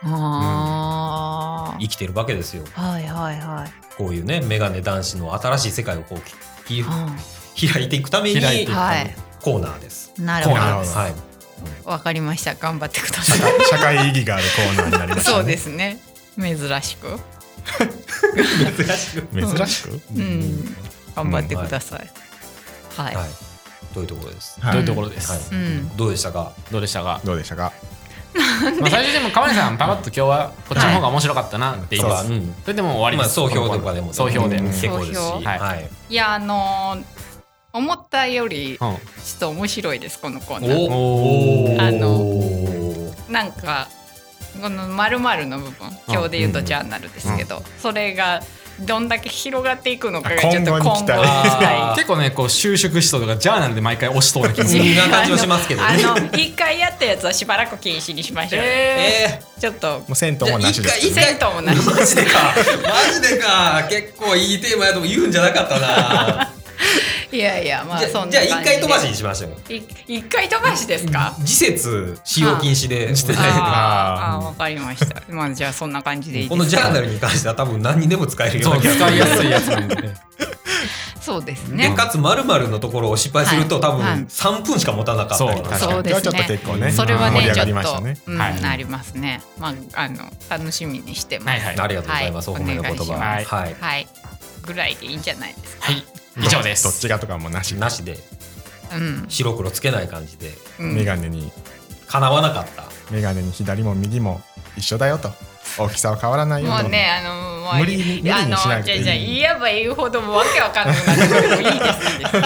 あ、うん、生きてるわけですよ。 はいはいはい。こういうねメガネ男子の新しい世界をこううん、開いていくために、はい、コーナーです。 なるほど。はい。わかりました。頑張ってください。 社会意義があるコーナーになりましたね。 そうですね。珍しく。 珍しく。 珍しく。 うん。頑張ってください。うん、はい。はい。 どういうところです。 はい、どういうところです。 はいうん、どうでしたか。 どうでしたか。 どうでしたか。 まあ最初でも川根さんパパッと今日はこっちの方が面白かったなって言います、はい、それでも終わります。 まあ、総評とかでも総評で結構ですし、 はいはい、いやあのー、思ったよりちょっと面白いですこのコーナー。おあのなんかこの〇〇の部分今日で言うとジャーナルですけど、うんうん、それがどんだけ広がっていくのかがちょっと今後に期待。 結構ねこう収縮しそうとかジャーナルで毎回押しそうな気がするそんな感じはしますけどね。 あの一回やったやつはしばらく禁止にしましょう。えー、ちょっともう銭湯もなしです、 ね、銭湯もなしマジでかマジでか結構いいテーマやとも言うんじゃなかったないやいやまあそんな感じでじゃあ一回飛ばしにしましょう。 一回飛ばしですか。 次節使用禁止でしてないああわかりました。まあじゃあそんな感じでいいですか。 このジャーナルに関しては多分何にでも使えるような使いやすいやつなんでそうですね。 でかつ〇〇のところを失敗すると、はい、多分さんぷんしか持たなかったりとか。 そうですね。 ちょっと結構ねそれはね盛り上がりましたね。 ちょっと、うんはい、なりますね。まああの楽しみにしてます。 はいはい、ありがとうございます。 はい、 お褒めの言葉はい、はい、はい、ぐらいでいいんじゃないですか。 はい以上です。 どっちがとかもなしなしで、うん、白黒つけない感じで、 うん、メガネにかなわなかったメガネに左も右も一緒だよと大きさは変わらないよともうねあのもう無理に無理にしなくていい。 じゃあじゃあ言えば言うほどもわけわかんなくなってくるのもいいですいいです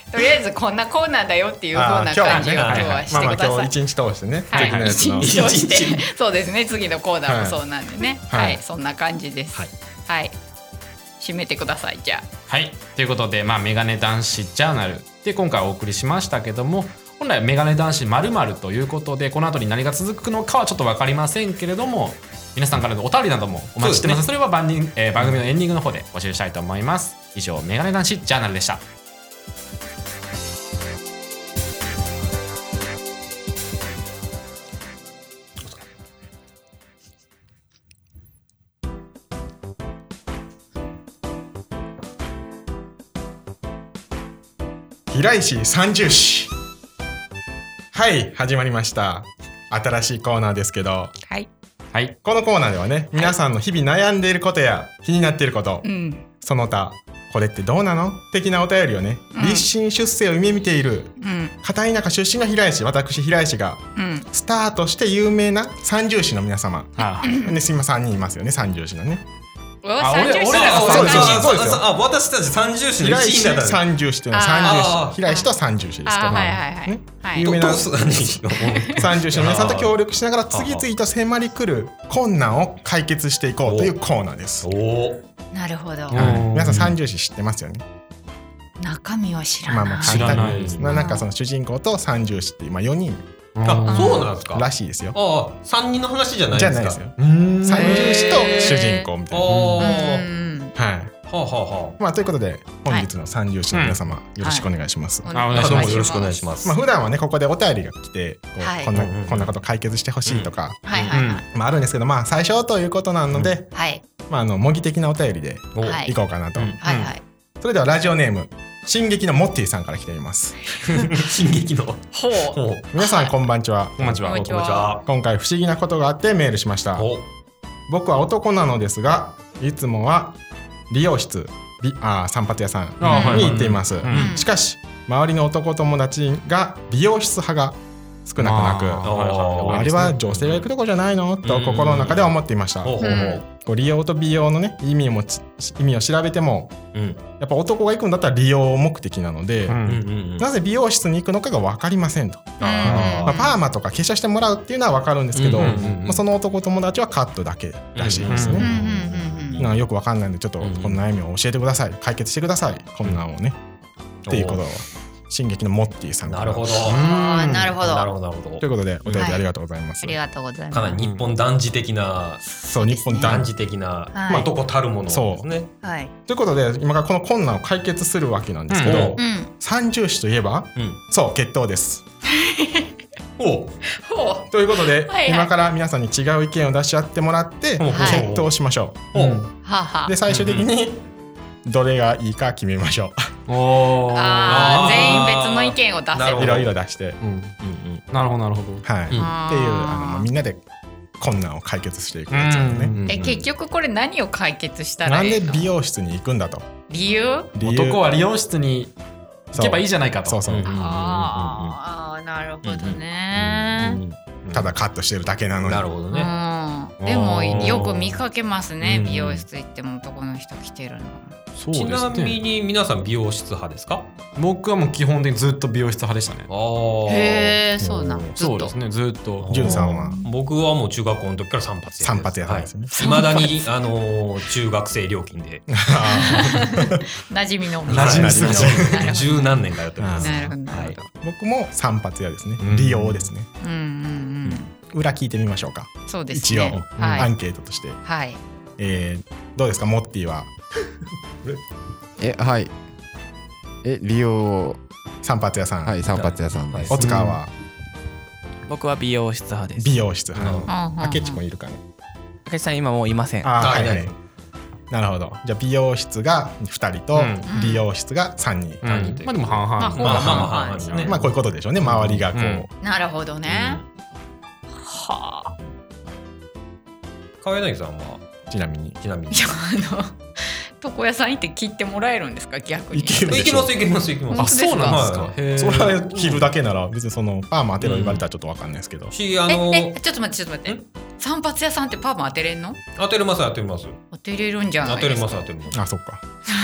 とりあえずこんなコーナーだよっていう風な感じを今日はしてください。 まあまあ今日一日通してね。 はい、一日通してそうですね。次のコーナーもそうなんでね。 はいはい、そんな感じです。はい。締めてくださいじゃあ。 はいということで、まあ、メガネ男子ジャーナルで今回お送りしましたけども、本来メガネ男子〇〇ということでこの後に何が続くのかはちょっと分かりませんけれども、皆さんからのお便りなどもお待ちしてます。 そ, す、ね、それは番組、えー、番組のエンディングの方で募集したいと思います。以上メガネ男子ジャーナルでした。 平石三重詩。はい始まりました。新しいコーナーですけど、 はいはい、 このコーナーではね、皆さんの日々悩んでいることや気になっていること、うん、その他これってどうなの的なお便りをね、うん、立身出世を夢見ている、うん、片田舎出身の平石、私平石が、うん、スタートして有名な三重詩の皆様、うん、で今さんにんいますよね、三重詩のね。 あ、俺らがそうですそうですよ。 あ、私たち三重詩の一員だった。 三重詩というのは三重詩、平石と三重詩ですからね。有名な三重詩の皆さんと協力しながら次々と迫り来る困難を解決していこうというコーナーです。 なるほど。 皆さん三重詩知ってますよね。 中身は知らない。 まあまあ簡単に、まあなんかその主人公と三重詩っていうまあよにん。 あ、そうなんですか。 らしいですよ。 ああ、三人の話じゃないですか。 じゃないですよ。三重詩と主人公みたいな。はい。 はあはあはあ。 まあということで本日の三重詩の皆様、よろしくお願いします。 あ、どうもよろしくお願いします。 まあ普段はねここでお便りが来て、こんなこんなこと解決してほしいとか、まああるんですけど、まあ最初ということなので、まああの模擬的なお便りでいこうかなと。それではラジオネーム進撃のモッティさんから来ています。 進撃の。 ほう。 皆さんこんばんちは。 こんばんちは。こんばんちは。 今回不思議なことがあってメールしました。僕は男なのですが、いつもは理容室、あ、散髪屋さんに行っています。しかし周りの男友達が美容室派が少なくなく、あれは女性が行くとこじゃないのと心の中では思っていました。利用と美容のね意味も意味を調べても、うん、やっぱ男が行くんだったら利用目的なので、うん、なぜ美容室に行くのかが分かりませんと。あ、まあ、パーマとか化粧してもらうっていうのは分かるんですけど、まあ、その男友達はカットだけらしいですね。なんかよく分かんないんでちょっとこの悩みを教えてください、解決してください、こんなんをね、っていうことを進撃のモッティさんから。 なるほど。 あ、なるほど。 なるほどなるほど。 ということでお便りありがとうございます。 ありがとうございます。 かなり日本男児的な、 そう日本男児的な、まあ男たるものですね。 はい。 ということで今からこの困難を解決するわけなんですけど、三重詩といえば、そう血統です。 ほう。ということで今から皆さんに違う意見を出し合ってもらって決闘しましょう。で最終的にどれがいいか決めましょう。 おあ、全員別の意見を出せる。 いろいろ出して、うんうん、 なるほどなるほど。 はい。っていうあのみんなで困難を解決していくやつなんでね。 え、結局これ何を解決したらいいの？ なんで美容室に行くんだと。 理由？ 男は理容室に行けばいいじゃないかと。 そうそう。 ああ、なるほどね。 ただカットしてるだけなのに。 なるほどね。 でもよく見かけますね、美容室行っても男の人来てるの。 そうですね。ちなみに皆さん美容室派ですか？ 僕はもう基本的にずっと美容室派でしたね。 あ、へえ、そうなん。 そうですね、ずっと。 ジュンさんは？ 僕はもう中学校の時から散髪屋。 散髪屋さんですね。 未だにあの中学生料金で。 馴染みの。 馴染みの。十何年通ってます。 なるほど。 僕も散髪屋ですね。利用ですね。うんうんうん。裏聞いてみましょうか。 そうです一応アンケートとして。 はい。 えどうですか、モッティは？ え、はい。え、利用散髪屋さん。 はい、散髪屋さんです。 お塚は？ 僕は美容室派です。 美容室派。あけちもいるかな。 あけちさん今もういません。 あ、はいはい。なるほど。じゃあ美容室がふたりと理容室がさんにん。 まあでも半々。 まあまあ半々ですね。 まあこういうことでしょうね。周りがこう。 なるほどね。はあ。 川柳さんはちなみにちなみに。 あの床屋さん行って切ってもらえるんですか、逆に？ いけますいけますいけます。 あ、そうなんですか。 それは切るだけなら別にそのパーマ当てろ言われたらちょっとわかんないですけど。 し、あのえちょっと待ってちょっと待って。散髪屋さんってパーマ当てれんの？ 当てれます当てれます。 当てれるんじゃないですか。 当てれます当てれます。 あ、そっか。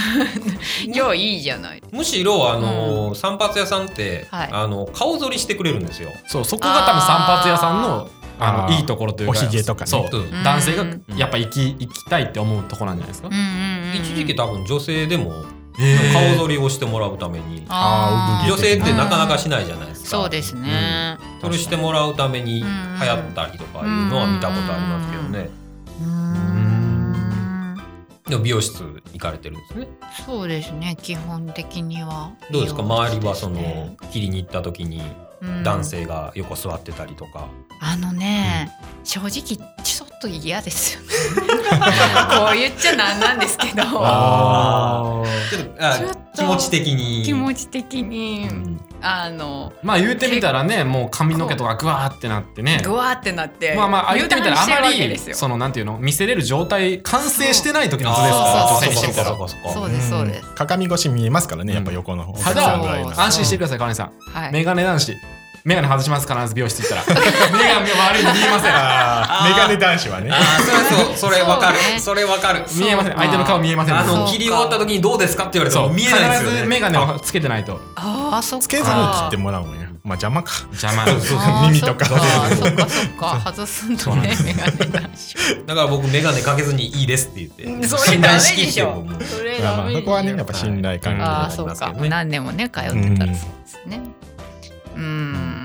じゃあいいじゃない。 むしろあの、うん、散髪屋さんって、はい、あの顔剃りしてくれるんですよ。 そう、そこが多分散髪屋さんのあのいいところというか、 おひげとかね、 そう男性がやっぱ行き行きたいって思うところなんじゃないですか。 一時期多分女性でも顔剃りをしてもらうために、女性ってなかなかしないじゃないですか。 そうですね、 うん、それしてもらうために流行ったりとかいうのは見たことありますけどね。でも美容室行かれてるんですね。 そうですね、基本的には。 どうですか、周りはその切りに行った時に男性が横座ってたりとか。 あのね、うん、正直ちょっと嫌ですよねこう言っちゃなんなんですけどあちょっとあ気持ち的に気持ち的に、うん、あのまあ言ってみたらね、もう髪の毛とかグワーってなってね、 グワーってなってまあまあ言ってみたらあまりそのなんていうの見せれる状態完成してない時の図ですから女性にしてみたら。 そうですそうです。 鏡越し見えますからね、やっぱ横の方。 ただ安心してください、かおりさん、はい、メガネ男子メガネ外します、必ず美容室行ったらメガネ悪いの見えません。 メガネ男子はね、 あそれそうそれわかる、それわかる、 見えません、相手の顔見えません。 あの切り終わった時にどうですかって言われても見えないですよね。 必ずメガネをつけてないと。 ああ、そっか、 つけずに切ってもらうんや。まあ邪魔か、 邪魔耳とか。 そっかそっか、外すんとねメガネ男子。 だから僕メガネかけずにいいですって言って信頼しきってもうそれダメでしょ。そこはねやっぱ信頼関係がありますけどね。 何年もね通ってたらそうですね。うん、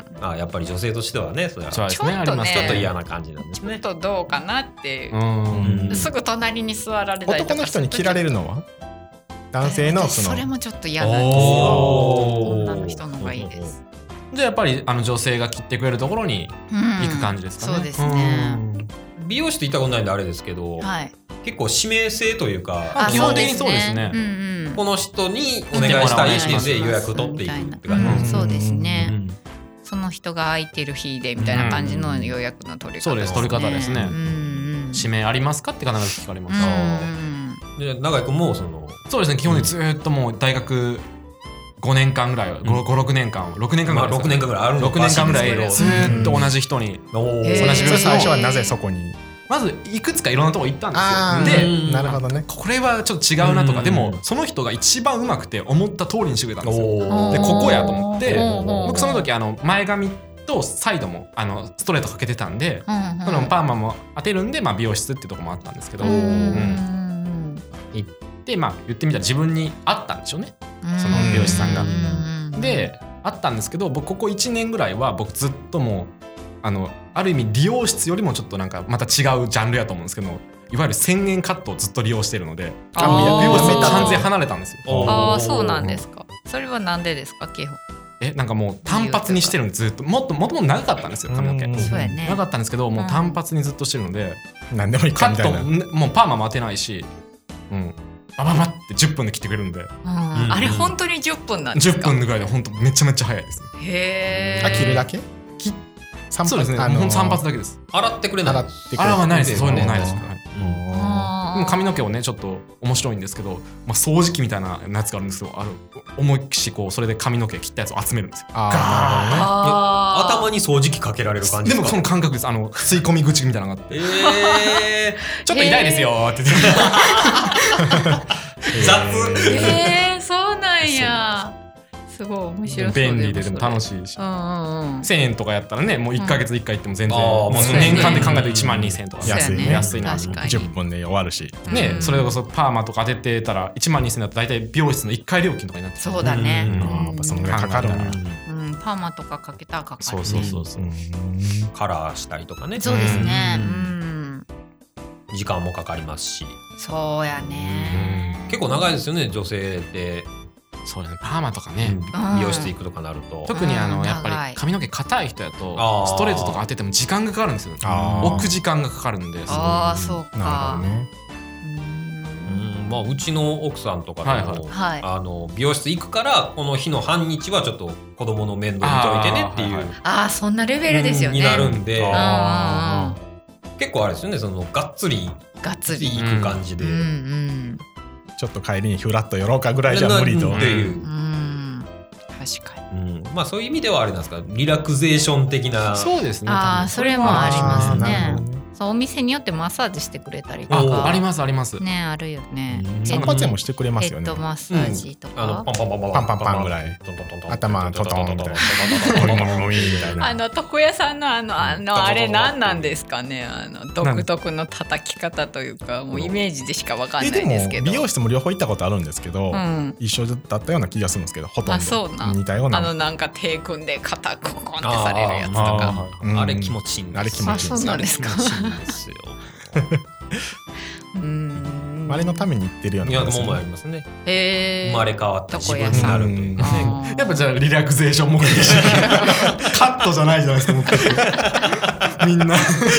あやっぱり女性としてはね、それはそうですね、あります。 ちょっと嫌な感じなんですね。 ちょっとどうかなって、うんすぐ隣に座られたりとか。 男の人に切られるのは男性のその、 それもちょっと嫌なんですよ。女の人の方がいいです。 じゃあやっぱりあの女性が切ってくれるところに行く感じですかね。 そうですね。 美容室行ったことないんであれですけど、はい、結構指名制というか基本的にそうですね。 この人にお願いしたいってで予約取っていくって感じ。 そうですね。その人が空いてる日でみたいな感じの予約の取り方ですね。 そうです、取り方ですね。指名ありますかって必ず聞かれます。 で永井君もそのそうですね、基本的にずっともう大学ごねんかんぐらい、ご、ろくねんかん、ろくねんかんぐらい、 ろくねんかんぐらいあるのろくねんかんぐらいずっと同じ人に、 同じ病院。最初はなぜそこに？ まずいくつかいろんなとこ行ったんですよ。 で、なるほどね。 これはちょっと違うなとか、でもその人が一番うまくて思った通りにしてくれたんですよ。でここやと思って、僕その時あの前髪とサイドもあのストレートかけてたんで、そのパーマも当てるんで、まあ美容室っていうとこもあったんですけど、行ってまあ言ってみたら自分に合ったんでしょうね、その美容師さんが。であったんですけど、僕ここいちねんぐらいは僕ずっともうあのある意味理容室よりもちょっとなんかまた違うジャンルやと思うんですけど、いわゆるせんえんカットをずっと利用しているので、美容室と完全離れたんですよ。 ああ、そうなんですか。それはなんでですか、基本。 えなんかもう単発にしてるんで、ずっともっともともと長かったんですよ、髪の毛。 そうやね。 長かったんですけど、もう単発にずっとしてるので、 何でもいいかみたいな。 カットもうパーマも当てないし、うん。バババってじゅっぷんで切ってくれるんで、 あれ本当にじゅっぷんなんですか？ じゅっぷんぐらいで本当めちゃめちゃ早いですね。 へえ。 あ、切るだけ？ 切そうですね、ほんと散髪だけです。 洗ってくれない？ 洗わないです。そういうのないです。髪の毛をねちょっと面白いんですけど、まあ、掃除機みたいなやつがあるんですけど、ある思いっきしこうそれで髪の毛切ったやつを集めるんですよ。 あ頭に掃除機かけられる感じですか？ でもその感覚です。あの吸い込み口みたいなのがあって、えー、ちょっと痛いですよって言って雑。 えー、そうなんや。すごい面白そうで便利ででも楽しいし、せんえんとかやったらね、もういっかげついっかい行っても全然、年間で考えたらいちまんにせんえんとか安いね。 安いな。 じゅっぷんで終わるしね、それこそパーマとか当ててたらいちまんにせんえんだと大体美容室のいっかい料金とかになって、 そうだね。 やっぱそのぐらいかかるな。 パーマとかかけたらかかる。 そうそうそうそう。 カラーしたりとかね。 そうですね。 時間もかかりますし。 そうやね。 結構長いですよね、女性って。 そうですね、パーマとかね、 美容室行くとかなると、 特にあのやっぱり髪の毛硬い人やとストレートとか当てても時間がかかるんですよ。置く時間がかかるんで。 ああ、そうか。 まあうちの奥さんとかでもあの美容室行くからこの日の半日はちょっと子供の面倒見といてねっていう、 ああそんなレベルですよね。 になるんで、結構あれですよね、そのがっつりがっつり行く感じで。 ちょっと帰りにフラッと寄ろうかぐらいじゃ無理とっていう、 うん、確かに、 うん、まあそういう意味ではあれなんですか、リラクゼーション的な。 そうですね。 ああそれもありますね。 そうお店によってマッサージしてくれたりとかあありますありますねあるよね。 散髪もしてくれますよね。 ヘッドマッサージとか、 あのパンパンパンパンパンパンパンぐらい頭トントンみたいなモミモミモミみたいな。 あの床屋さんのあのあのあれ何なんですかね、あの独特の叩き方というかもうイメージでしかわかんないですけど。 美容室も両方行ったことあるんですけど、 うん、 一緒だったような気がするんですけど、ほとんどそうな似たような。 あのなんか手組んで肩ココンってされるやつとか、 あれ気持ちいいんです。 あれ気持ちいいんです。 そうなんですか。 気持ちいいんですよ。 うーんあれのために行ってるような。 いやももありますね。 へー生まれ変わった自分になるというかね。 やっぱじゃあリラクゼーション目的カットじゃないじゃないですか目的みんな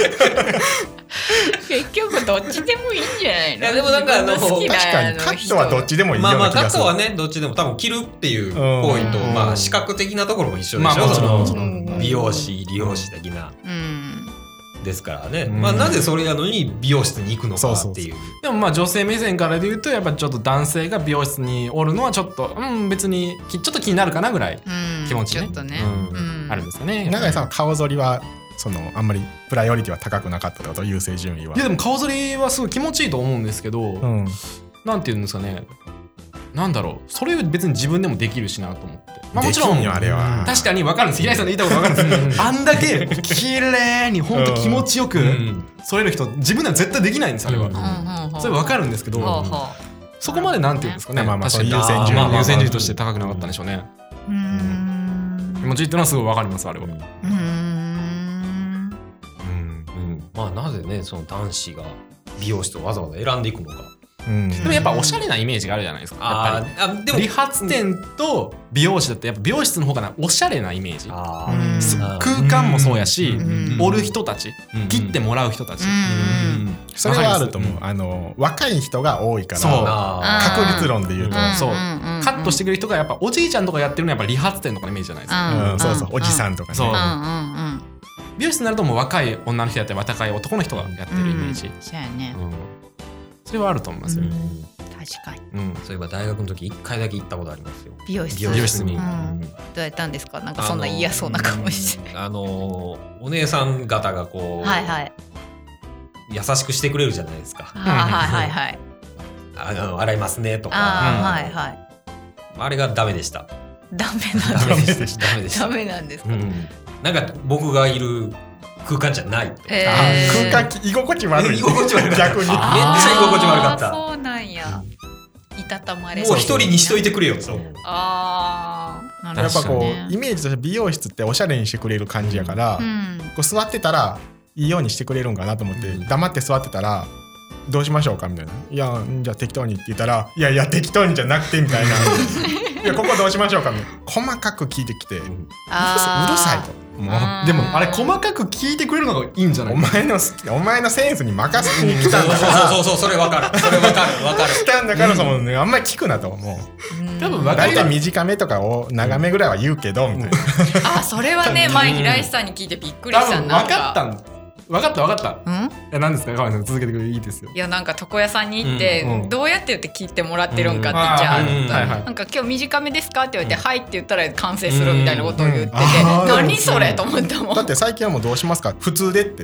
結局どっちでもいいんじゃないの。 いやでもなんかあの自分好きな確かにカットはどっちでもいいよまあまあカッうな気がする。 トはねどっちでも多分切るっていう行為とうんまあ視覚的なところも一緒でしょ。 まあもちろんもちそろんの美容師理容師的なうんですからね。 うんまあなぜそれなのに美容室に行くのかっていう。 でもまあ女性目線からで言うとやっぱちょっと男性が美容室におるのはちょっとうん別にきちょっと気になるかなぐらいうん気持ちねちょっとね、 うんうんあるんですよね。 永井さんは顔剃りはそのあんまりプライオリティは高くなかったってこと、優先順位は。 いやでも顔剃りはすごい気持ちいいと思うんですけど、 うんなんていうんですかね、なんだろう、それ別に自分でもできるしなと思って、まあ、もちろんできんよあれは。 確かに分かるんです、平井さんで言ったこと分かるんですあんだけ綺麗に本当気持ちよくうん剃れる人自分では絶対できないんですあれは、 うんうんうんそれ分かるんですけど、 ほうほそこまでなんていうんですかね、 まあまあ確かにそう優先順位あーまあ優先順位として高くなかったんでしょうね。 ううーん気持ちいいっていうのはすごい分かりますあれは。 うーんうんまあなぜねその男子が美容師とわざわざ選んでいくのか。 うんでもやっぱおしゃれなイメージがあるじゃないですか。やっぱりあーあでも理髪店と美容師だってやっぱ美容室の方がなおしゃれなイメージ、 あうんーすあー空間もそうやし、 うんおる人たち、 うん切ってもらう人たち、 うんそれはあると思う。 わかあの若い人が多いから。 そうあ確率論で言うと。 うんそううんうんカットしてくれる人がやっぱおじいちゃんとかやってるのはやっぱ理髪店とかのイメージじゃないですか、 うんうんそうそう、おじさんとかね。 そううんうんうん美容室になるともう若い女の人やったり若い男の人がやってるイメージ、 そうやね、 うんそれはあると思いますよ、 うんうん確かにそういえば大学の時一回だけ行ったことありますよ。 美容室美容室に。 うんどうやったんですか。なんかそんな嫌そうな顔して、 あのーお姉さん方がこう、 はいはい優しくしてくれるじゃないですか。 はいはいはいあの洗いますねとか。 あーはいはいあれがダメでした。 ダメなんですダメでした。ダメでした。 ダメなんですか。 うんなんか僕がいる空間じゃない。 えー空間き居心地悪い。 居心地悪い逆に。 めっちゃ居心地悪かったあーそうなんや。いたたまれ。 もう一人にしといてくれよと。 ああ、なるほやっぱこうどね。 イメージとして美容室っておしゃれにしてくれる感じやから、 うん。 こう座ってたらいいようにしてくれるんかなと思って黙って座ってたらどうしましょうかみたいな。いやじゃあ適当にって言ったらいやいや適当にじゃなくてみたいな。いやここどうしましょうかみたいな。細かく聞いてきてうるあーさいと。もうあーでもあれ細かく聞いてくれるのがいいんじゃないお前の好きお前のセンスに任せに来たんだからそうそうそうそれわかる。それわかるわかる。 来たんだからそのねあんまり聞くなと思う。 多分分かる大体短めとかを長めぐらいは言うけどみたいな。 あ、それはね、前平石さんに聞いてびっくりした。 多分分なんかったん分かった分かったうん？ いや何ですか川合さん続けてくれていいですよ。 いやなんか床屋さんに行って、 うんうんどうやって言って聞いてもらってるんかって、 うんじゃあ、 あーはいはいなんか今日短めですかって言われて、はいって言ったら完成するみたいなことを言ってて、 うんうん何それと思ったもん。 だって最近はもうどうしますか普通でって。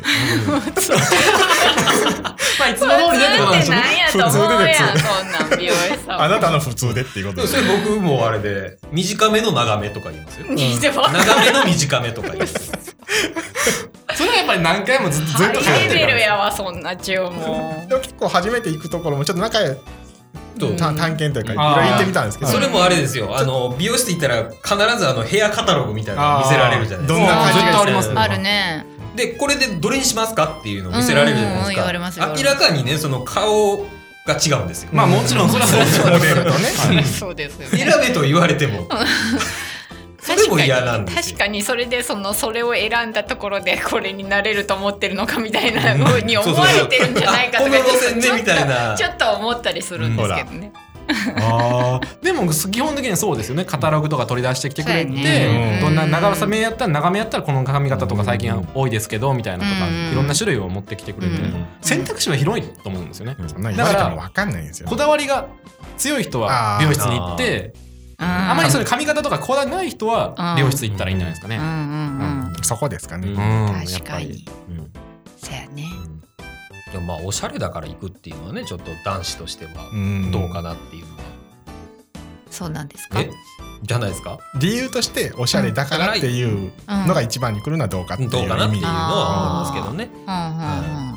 まあいつも通りねってことなんでしょうね。 なんやと思うやん、こんなん美容師さん。 あなたの普通でっていうことでそれ僕もあれで短めの長めとか言いますよ。 にしても長めの短めとか言います。 それはやっぱり何回もずずっとハイレベ通ってるからルやわ、そんな注文。 でも結構初めて行くところもちょっと中へとた探検というかいろあーいろ行ってみたんですけど、 それもあれですよ。あの美容室行ったら必ずあのヘアカタログみたいなの見せられるじゃないですか。 どんな感じ絶対ありがますねあるね。 でこれでどれにしますかっていうのを見せられるじゃないうんうんうん言われですか。 ますよ明らかにねその顔が違うんですよ。 まあもちろんそれはそうですよモデルとね。 そうですよね。 選べと言われてもそれも嫌なんですよ。 確かにそれでそのそれを選んだところでこれになれると思ってるのかみたいな風に思われてるんじゃないかとかそうそうそうあこの路線ねみたいなちょっとちょっと思ったりするんですけどね。 あーでも基本的にはそうですよね。カタログとか取り出してきてくれそうやて、 ねどんな長めやったら長めやったらこの髪型とか最近は多いですけどみたいなとか、 うんいろんな種類を持ってきてくれて、 うん選択肢は広いと思うんですよね。 そんな言われても分かんないんですよ。 こだわりが強い人はあー美容室に行って、あまりそれ髪型とかこだわりない人はうん美容室行ったらいいんじゃないですかね。 うんうんうん。 そこですかね。 うんうん確かに。 うんそやね。 でもまあおしゃれだから行くっていうのはねちょっと男子としてはどうかなっていうのは、 そうなんですかえじゃないですか。 理由としておしゃれだからっていうのが一番に来るのはどうかっていう意味どうかなっていうのは思いますけどね。 うんうんうん、 は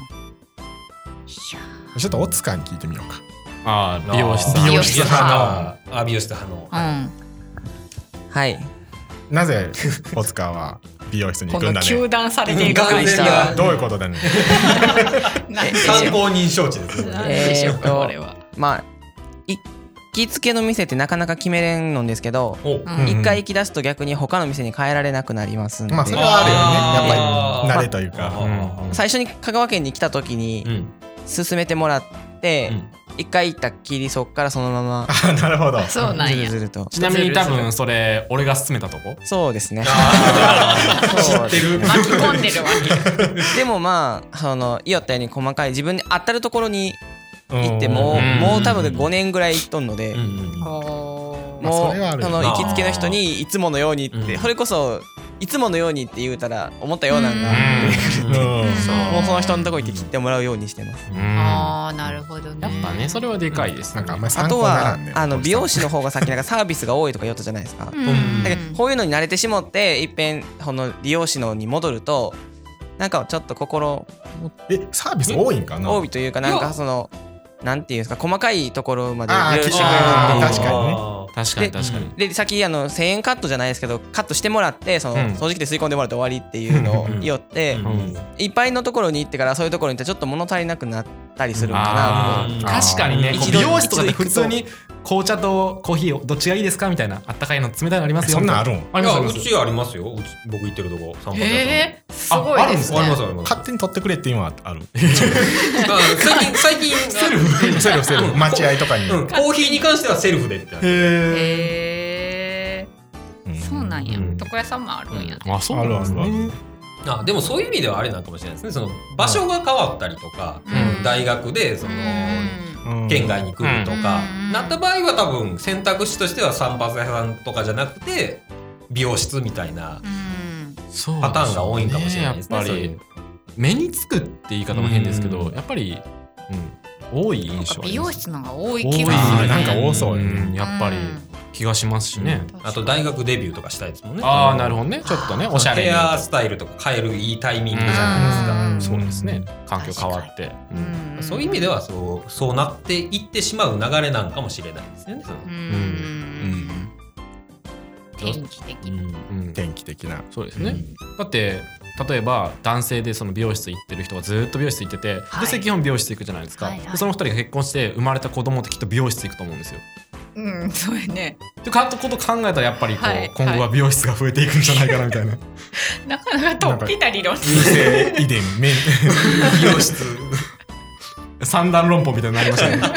ちょっとオツカに聞いてみようか。 ああ美容室美容室派のあ美容室派の、 うんはい。 なぜオツカは美容室に行このくんだね。 糾弾されていく会社完どういうことだね。 なんでしょう参考人承知ですね。 なんでしょうかえーとこれは。 まあ行きつけの店ってなかなか決めれんのんですけど、 おうん一回行き出すと逆に他の店に変えられなくなりますんで、 まあそれはあるよあーね。やっぱり慣れというか。 あーうん最初に香川県に来た時にうん勧めてもらってうん一回行ったっきりそっからそのままあなるほど。 そうなんやずるずると。 ちなみに多分それ俺が勧めたとこそうですね。 あーそう知ってる。 巻き込んでるわけ。 でもまあその言おったように細かい自分に当たるところに行ってもうんもう多分ごねんぐらい行っとんので、 うんうんおーまあもそれはあるよその行きつけの人にいつものようにって、 うんそれこそいつものようにって言うたら思ったようなんが、 うんもうその人のとこ行って切ってもらうようにしてます。 うんああなるほどね。 やっぱねそれはでかいですねなんかあんまりあと参考にならはんね。 あの美容師の方がさっきなんかサービスが多いとか言ったじゃないですか。 うんだけどこういうのに慣れてしもっていっぺんこの理容師のに戻るとなんかちょっと心えサービス多いんかな。 多いというかなんかそのなんていうんですか細かいところまでいあーろいろしてくれるっていう確かにねあ確かに確かにで先あのせんえんカットじゃないですけどカットしてもらってそのうん掃除機で吸い込んでもらって終わりっていうのをうん言ってーうんいっぱいのところに行ってからそういうところに行ってちょっと物足りなくなったりするんかあなうんー確かにねこう一度美容室とかで一度行くと普通に紅茶とコーヒーをどっちがいいですかみたいなあったかいの冷たいのありますよそんなんあるん。 ありますありますいやうちありますよ。うち僕行ってるとこ散歩屋へえすごいですね。 さんありますあります。 勝手に取ってくれっていうのはある。 あ最近最近セルフセルフセルフ待合とかに。 うんコーヒーに関してはセルフでって。 へへえ。 えそうなんや。 うん床屋さんもあるんやね。 あそうなんですあるあるねあでもそういう意味ではあれなんかもしれないですね。その場所が変わったりとか、 うん大学でそのうんうん県外に来るとか、 うんなった場合は多分選択肢としては散髪屋さんとかじゃなくて美容室みたいなうんそうパターンが多いんかもしれないですね。 やっぱりそういう目につくって言い方も変ですけどうんやっぱりうん多い印象あ美ります容室の方が多い多い気がするね。 なんか多そうよねんやっぱり気がしますしねあと大学デビューとかしたいですもんね。 ああなるほどねちょっとねおしゃれにヘアスタイルとか変えるいいタイミングじゃないですか。 そうですね環境変わってうんうんそういう意味ではそうそうなっていってしまう流れなんかもしれないですよね。そのうんうん天気的に。 うん天気的な。 そうですねだって例えば男性でその美容室行ってる人がずっと美容室行ってて、 はいで基本美容室行くじゃないですか、 はいはいでそのふたりが結婚して生まれた子供ってきっと美容室行くと思うんですよ。 うんそうやね。 ってかこと考えたらやっぱりこう、 はい今後は美容室が増えていくんじゃないかなみたいな。 なかなかとっぴた理論。 優勢遺伝面美容室三段論法みたいになりましたね。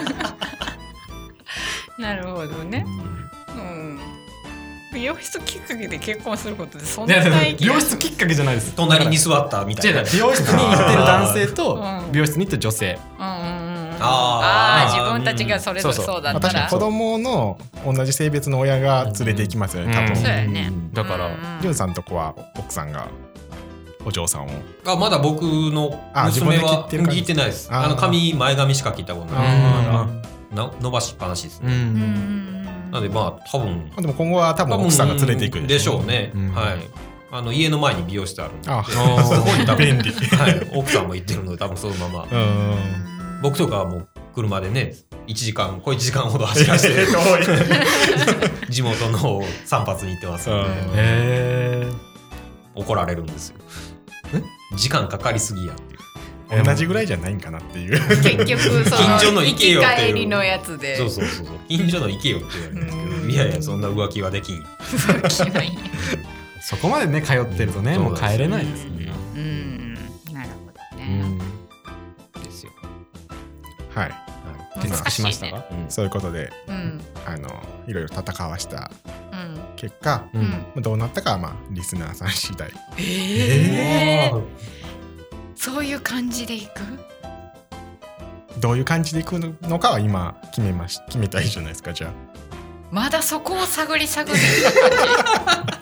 なるほどね。うん。美容室きっかけで結婚することでそんいやいやな大美容室きっかけじゃないです。 隣に座ったみたいな。 違う違う美容室に行ってる男性とうん美容室に行ってる女性。 うんうんうん。 あーあー自分たちがそれぞれそうそうそうだったら。 確かに子供の同じ性別の親が連れて行きますよね多うんそう分。 やね。 だからジュンさんとこは奥さんがお嬢さんを。 あまだ僕のあ自分で娘は切ってる感じ切ってないです。 あーあの髪前髪しか切ったことない。 あな伸ばしっぱなしですうね。 うんん。 なのでまあ多分でも今後は多分奥さんが連れて行くでしょうね。 うんはい。あの家の前に美容室あるんで。 あそこに多分便利。 はい。奥さんも行ってるので多分そのまま。 うん。 僕とかはもう車でねいちじかん小いちじかんほど走らせて地元の散髪に行ってますので、 うんへえ。 怒られるんですよ。時間かかりすぎやっていう。 同じぐらいじゃないんかなっていう。 結局その近所の行けよっていう行き帰りのやつで。 そうそうそうそう。近所の行けよって言われるんですけど、いやいやそんな浮気はできん。 そうきないんやそこまでね通ってるとね、 うんもう帰れないですね。 うん。なるほどうね。 ん。 ですよ。 はい。 手尽くしましたか？ うんそういうことでうんあのいろいろ戦わしたうん。 結果、 う。 うんん。 まあどうなったかはまあリスナーさん次第。 ええ。そういう感じでいく？ どういう感じでいくのかは今決めまし決めたいじゃないですかじゃあ。 まだそこを探り探りした感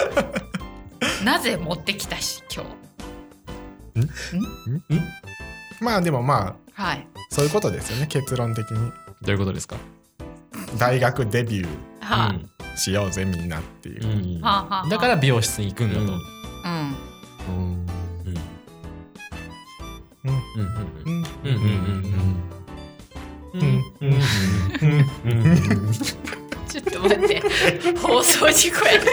じ。なぜ持ってきたし今日。 まあでもまあ、 はい、 そういうことですよね、結論的に。 どういうことですか？ 大学デビュはーしようぜみんなっていう、 うんあ、はあはあ、 だから美容室に行くんだと。 うんうんうんうんうんうんうんうんうんうんちょっと待って放送事故やね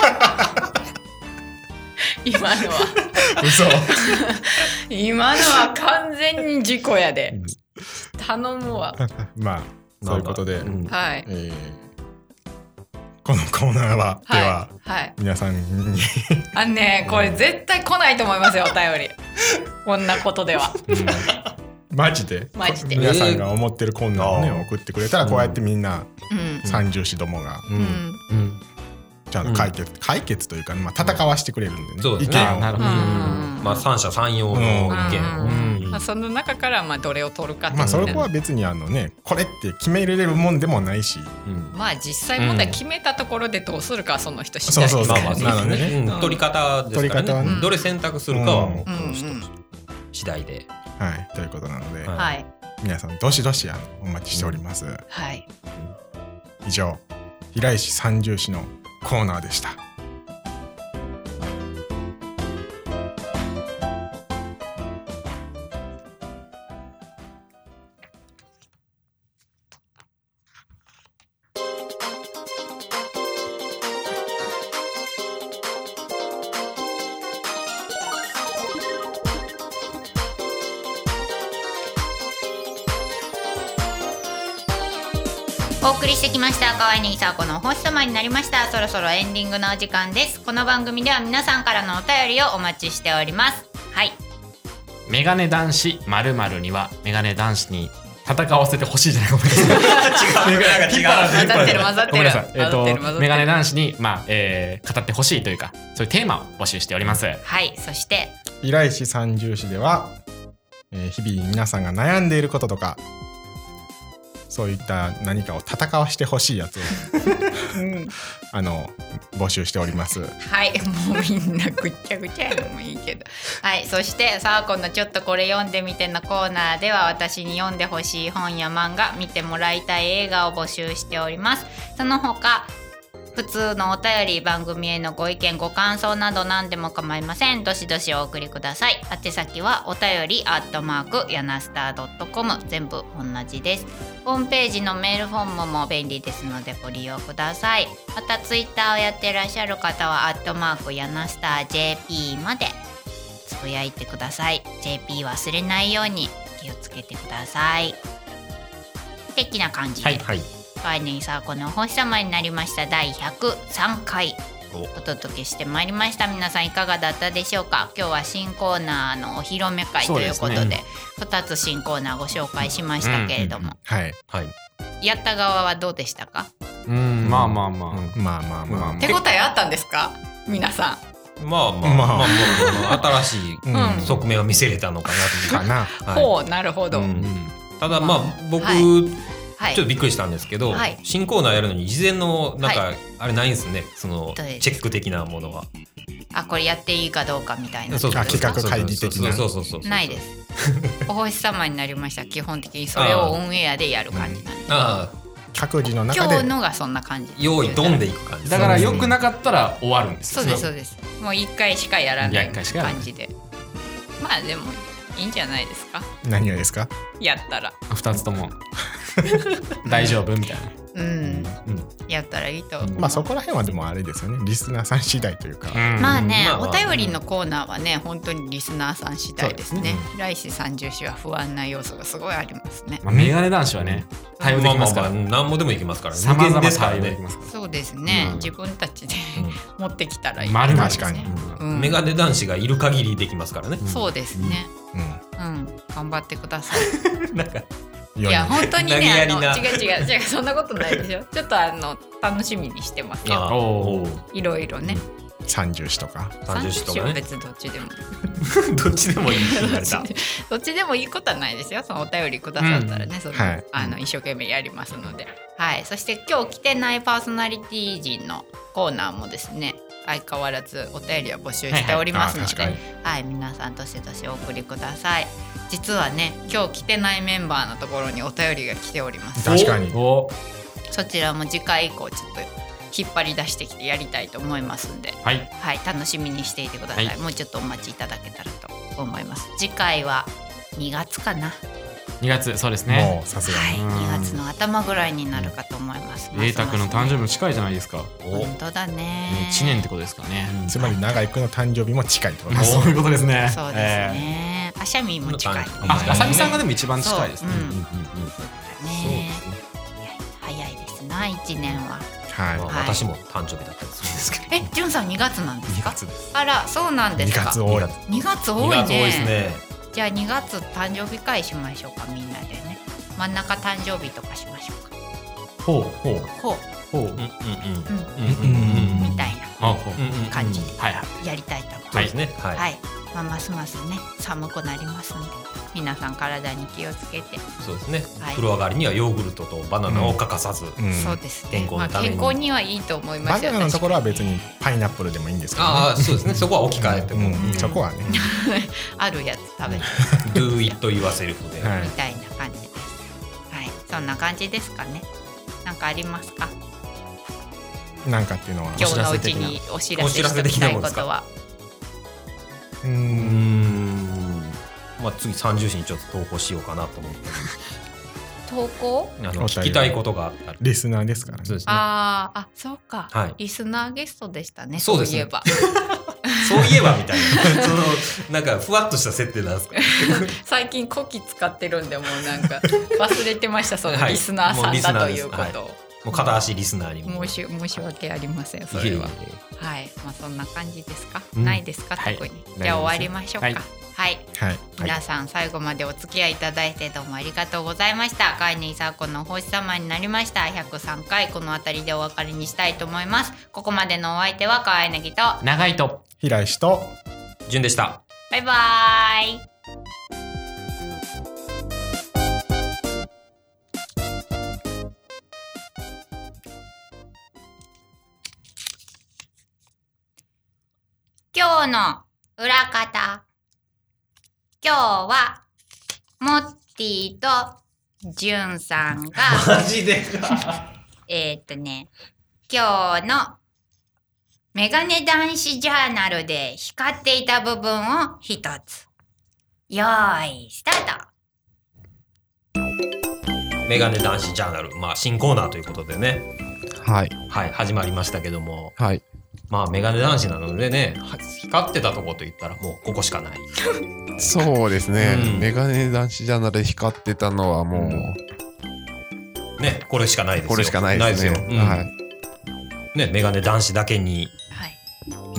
今のは嘘今のは完全に事故やで頼むわ。 まあそういうことで、 うんはいえーこのコーナーは、 はいでははい皆さんにあのねこれ絶対来ないと思いますよお便りこんなことでは。 マジでマジで皆さんが思ってるコーナーをね、 えー送ってくれたらこうやってみんなうん三重士どもがうんうんうんちゃんと解決、解決というか、まあ、戦わしてくれるんでね、 そうですね意見をなるほど。 うんまあ三者三様の意見をうんまあ、その中からまあどれを取るかっていうまあそこは別にあのねこれって決めれるもんでもないし、 うんまあ実際問題決めたところでどうするかはその人次そうそうそう第ですからまあまあそうですなのでねうん取り方ですから取り方はねねどれ選択するかはもうこうんの人うん次第ではい、ということなので、 はいはい皆さんどしどしあのお待ちしております、 はい以上平石三重士のコーナーでした。 お送りしてきましたかわいねぎさあこのお星様になりました。そろそろエンディングのお時間です。この番組では皆さんからのお便りをお待ちしております。はいメガネ男子〇〇にはメガネ男子に戦わせてほしいじゃないごめんなさい。 違うなんか違う混ざってる混ざってるごめんなさい。えっ、 混ざってる混ざってるとメガネ男子にまあ、えー語ってほしいというかそういうテーマを募集しております。 はいそして平石三重士では、えー日々皆さんが悩んでいることとかそういった何かを戦わしてほしいやつをあの募集しております。 はいもうみんなぐっちゃぐちゃやのもいいけどはいそしてさあ今度ちょっとこれ読んでみてのコーナーでは私に読んでほしい本や漫画見てもらいたい映画を募集しております。その他普通のお便り番組へのご意見ご感想など何でも構いません。どしどしお送りください。宛先はお便りアットマークヤナスタードットコム全部同じです。ホームページのメールフォームも便利ですのでご利用ください。またツイッターをやっていらっしゃる方はアットマークヤナスター ジェーピー までつぶやいてください。 ジェーピー 忘れないように気をつけてください。的な感じで、 はいはいかわいねぎさあこのお星様になりましただいひゃくさんかいお届けしてまいりました。皆さんいかがだったでしょうか。今日は新コーナーのお披露目会ということでそうですねふたつ新コーナーご紹介しましたけれども、 はい、 はいやった側はどうでしたか。 うんまあまあまあ、 うんまあまあまあまあ、 手応えあったんですか皆さまあまあまあまあまあまあ新しいうん側面を見せれたのかなかな。 ん、 はいほうなるほど、 うんただまあ僕はいはいちょっとびっくりしたんですけど、 はい新コーナーやるのに事前のなんか、 はあれないんですねそのどうですチェック的なものは。 あこれやっていいかどうかみたいなそうそうあ企画会議的なそうそうそうそうないですお星様になりました。基本的にそれをオンエアでやる感じなんで、 ああ各自の中で今日のがそんな感じ用意ドンでいく感じだから良くなかったら終わるんですよ。 そうですそうですもう一回しかやらいやない一回しかやらない感じでまあでもいいんじゃないですか何がですか。 やったらふたつとも大丈夫みたいな。 うん、やったらいいと思う、 まあそこら辺はでもあれですよね、リスナーさん次第というか、 うんまあね、 まあまあお便りのコーナーはね本当にリスナーさん次第ですね。 そう来週三十種は不安な要素がすごいありますね。 まあ、メガネ男子はね対応できますから、 まあまあまあ何もでもいきますからね。 さまざま無限ですから対応できね。 ますから。 そうですね、 うん自分たちでう持ってきたらいい丸々 ですね確かにうんメガネ男子がいる限りできますからね。 そうですね、 うん、 うん、頑張ってください。 なんかいや本当に投げねあのやりな違う違う違うそんなことないですよ。ちょっとあの楽しみにしてますあよ。 おーいろいろね。 三重視とか三十種と種はかね。 別にどっちでもどっちでもいいって言われた。 どっちでもいいことはないですよ。そのお便りくださったらね、そのはいあの一生懸命やりますので、はい。そして今日来てないパーソナリティ陣のコーナーもですね、 相変わらずお便りは募集しておりますので、 はいはいはい、皆さんどしどしお送りください。実はね今日来てないメンバーのところにお便りが来ております。 確かにおそちらも次回以降ちょっと引っ張り出してきてやりたいと思いますんで、 はい、 はい、楽しみにしていてください、はい、もうちょっとお待ちいただけたらと思います。次回はにがつかな。 にがつ、そうですね。 もうさすがに、 はい、にがつの頭ぐらいになるかと思います。 瑛太くんの誕生日も近いじゃないですか。 本当だね。 いちねんってことですかね。 つまり長井くんの誕生日も近いってことです。 そういうことですね。 そうですね。あしゃみも近い。 あ、あさみさんがでも一番近いですね。 ね。早いですな、いちねんは。 はい、私も誕生日だったりするんですけど。 え、じゅんさんにがつなんですか？ にがつです。 あら、そうなんですか。 にがつ多い。 にがつ多いね。 にがつ多いですね。 じゃあにがつ誕生日会しましょうか、みんなでね。真ん中誕生日とかしましょうか。 ほうほうほうほううんうんうんみたいな感じでやりたいと思います。 そうですね。 はい。はい、まあ、ますますね寒くなりますので皆さん体に気をつけて。 そうですね。はい、風呂上がりにはヨーグルトとバナナを欠かさず、 うんうん、そうですね。健康のために、まあ、健康にはいいと思いますよ。 バナナのところは別にパイナップルでもいいんですけど、ね、 ああそうですね。そこは置き換えても、 うんうん、そこはねあるやつ食べて Do it yourself で、 はい、みたいな感じです。はい、そんな感じですかね。なんかありますか？ なんかっていうのは今日のうちにお知らせしておきたいことは。 うーんまあ次さんじゅうしにちょっと投稿しようかなと思って。 投稿？ あの聞きたいことがあったら。 リスナーですからね。 そうですね。 ああ、そうか、 はい。 リスナーゲストでしたね。 そうですね。 そういえば。 そういえばみたいな。そのなんかふわっとした設定なんですか。 最近古希使ってるんでもうなんか忘れてました。そのリスナーさんだということを。はい、 もう片足リスナーに申し申し訳ありません。それは。はい。まあそんな感じですか。うん、ないですか、特に。はい、じゃあ終わりましょうか。はい。はいはい、皆さん最後までお付き合いいただいてどうもありがとうございました。カイニーサーコのお星様になりました。ひゃくさんかいこの辺りでお別れにしたいと思います。ここまでのお相手は川柳と長井と平石と純でした。 バイバーイ。今日の裏方。今日はモッティとジュンさんがマジでかえっとね今日のメガネ男子ジャーナルで光っていた部分を一つ。よーいスタート。 メガネ男子ジャーナル、まあ新コーナーということでね、 はいはい始まりましたけども、 はい、 まあメガネ男子なのでね、光ってたとこと言ったらもうここしかない。 そうですね、うん、メガネ男子ジャーナルで光ってたのはもう、うん、 ねこれしかないですよ。 これしかないですね。 ないですよ、うん、はい。ねメガネ男子だけに、 はい、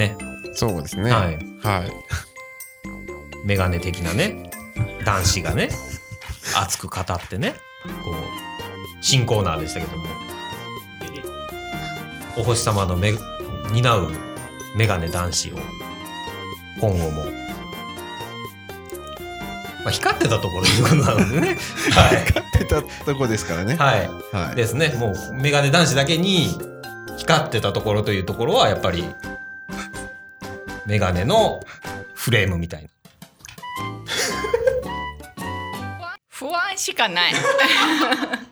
ねそうですね。 はい、 はい、 メガネ的なね男子がね熱く語ってねこう新コーナーでしたけども、お星様のめ担うメガネ男子を今後も、まあ、光ってたところということなのでねはい、 光ってたとこですからね。 はい、はい、ですね。もうメガネ男子だけに光ってたところというところはやっぱりメガネのフレームみたいな不安しかない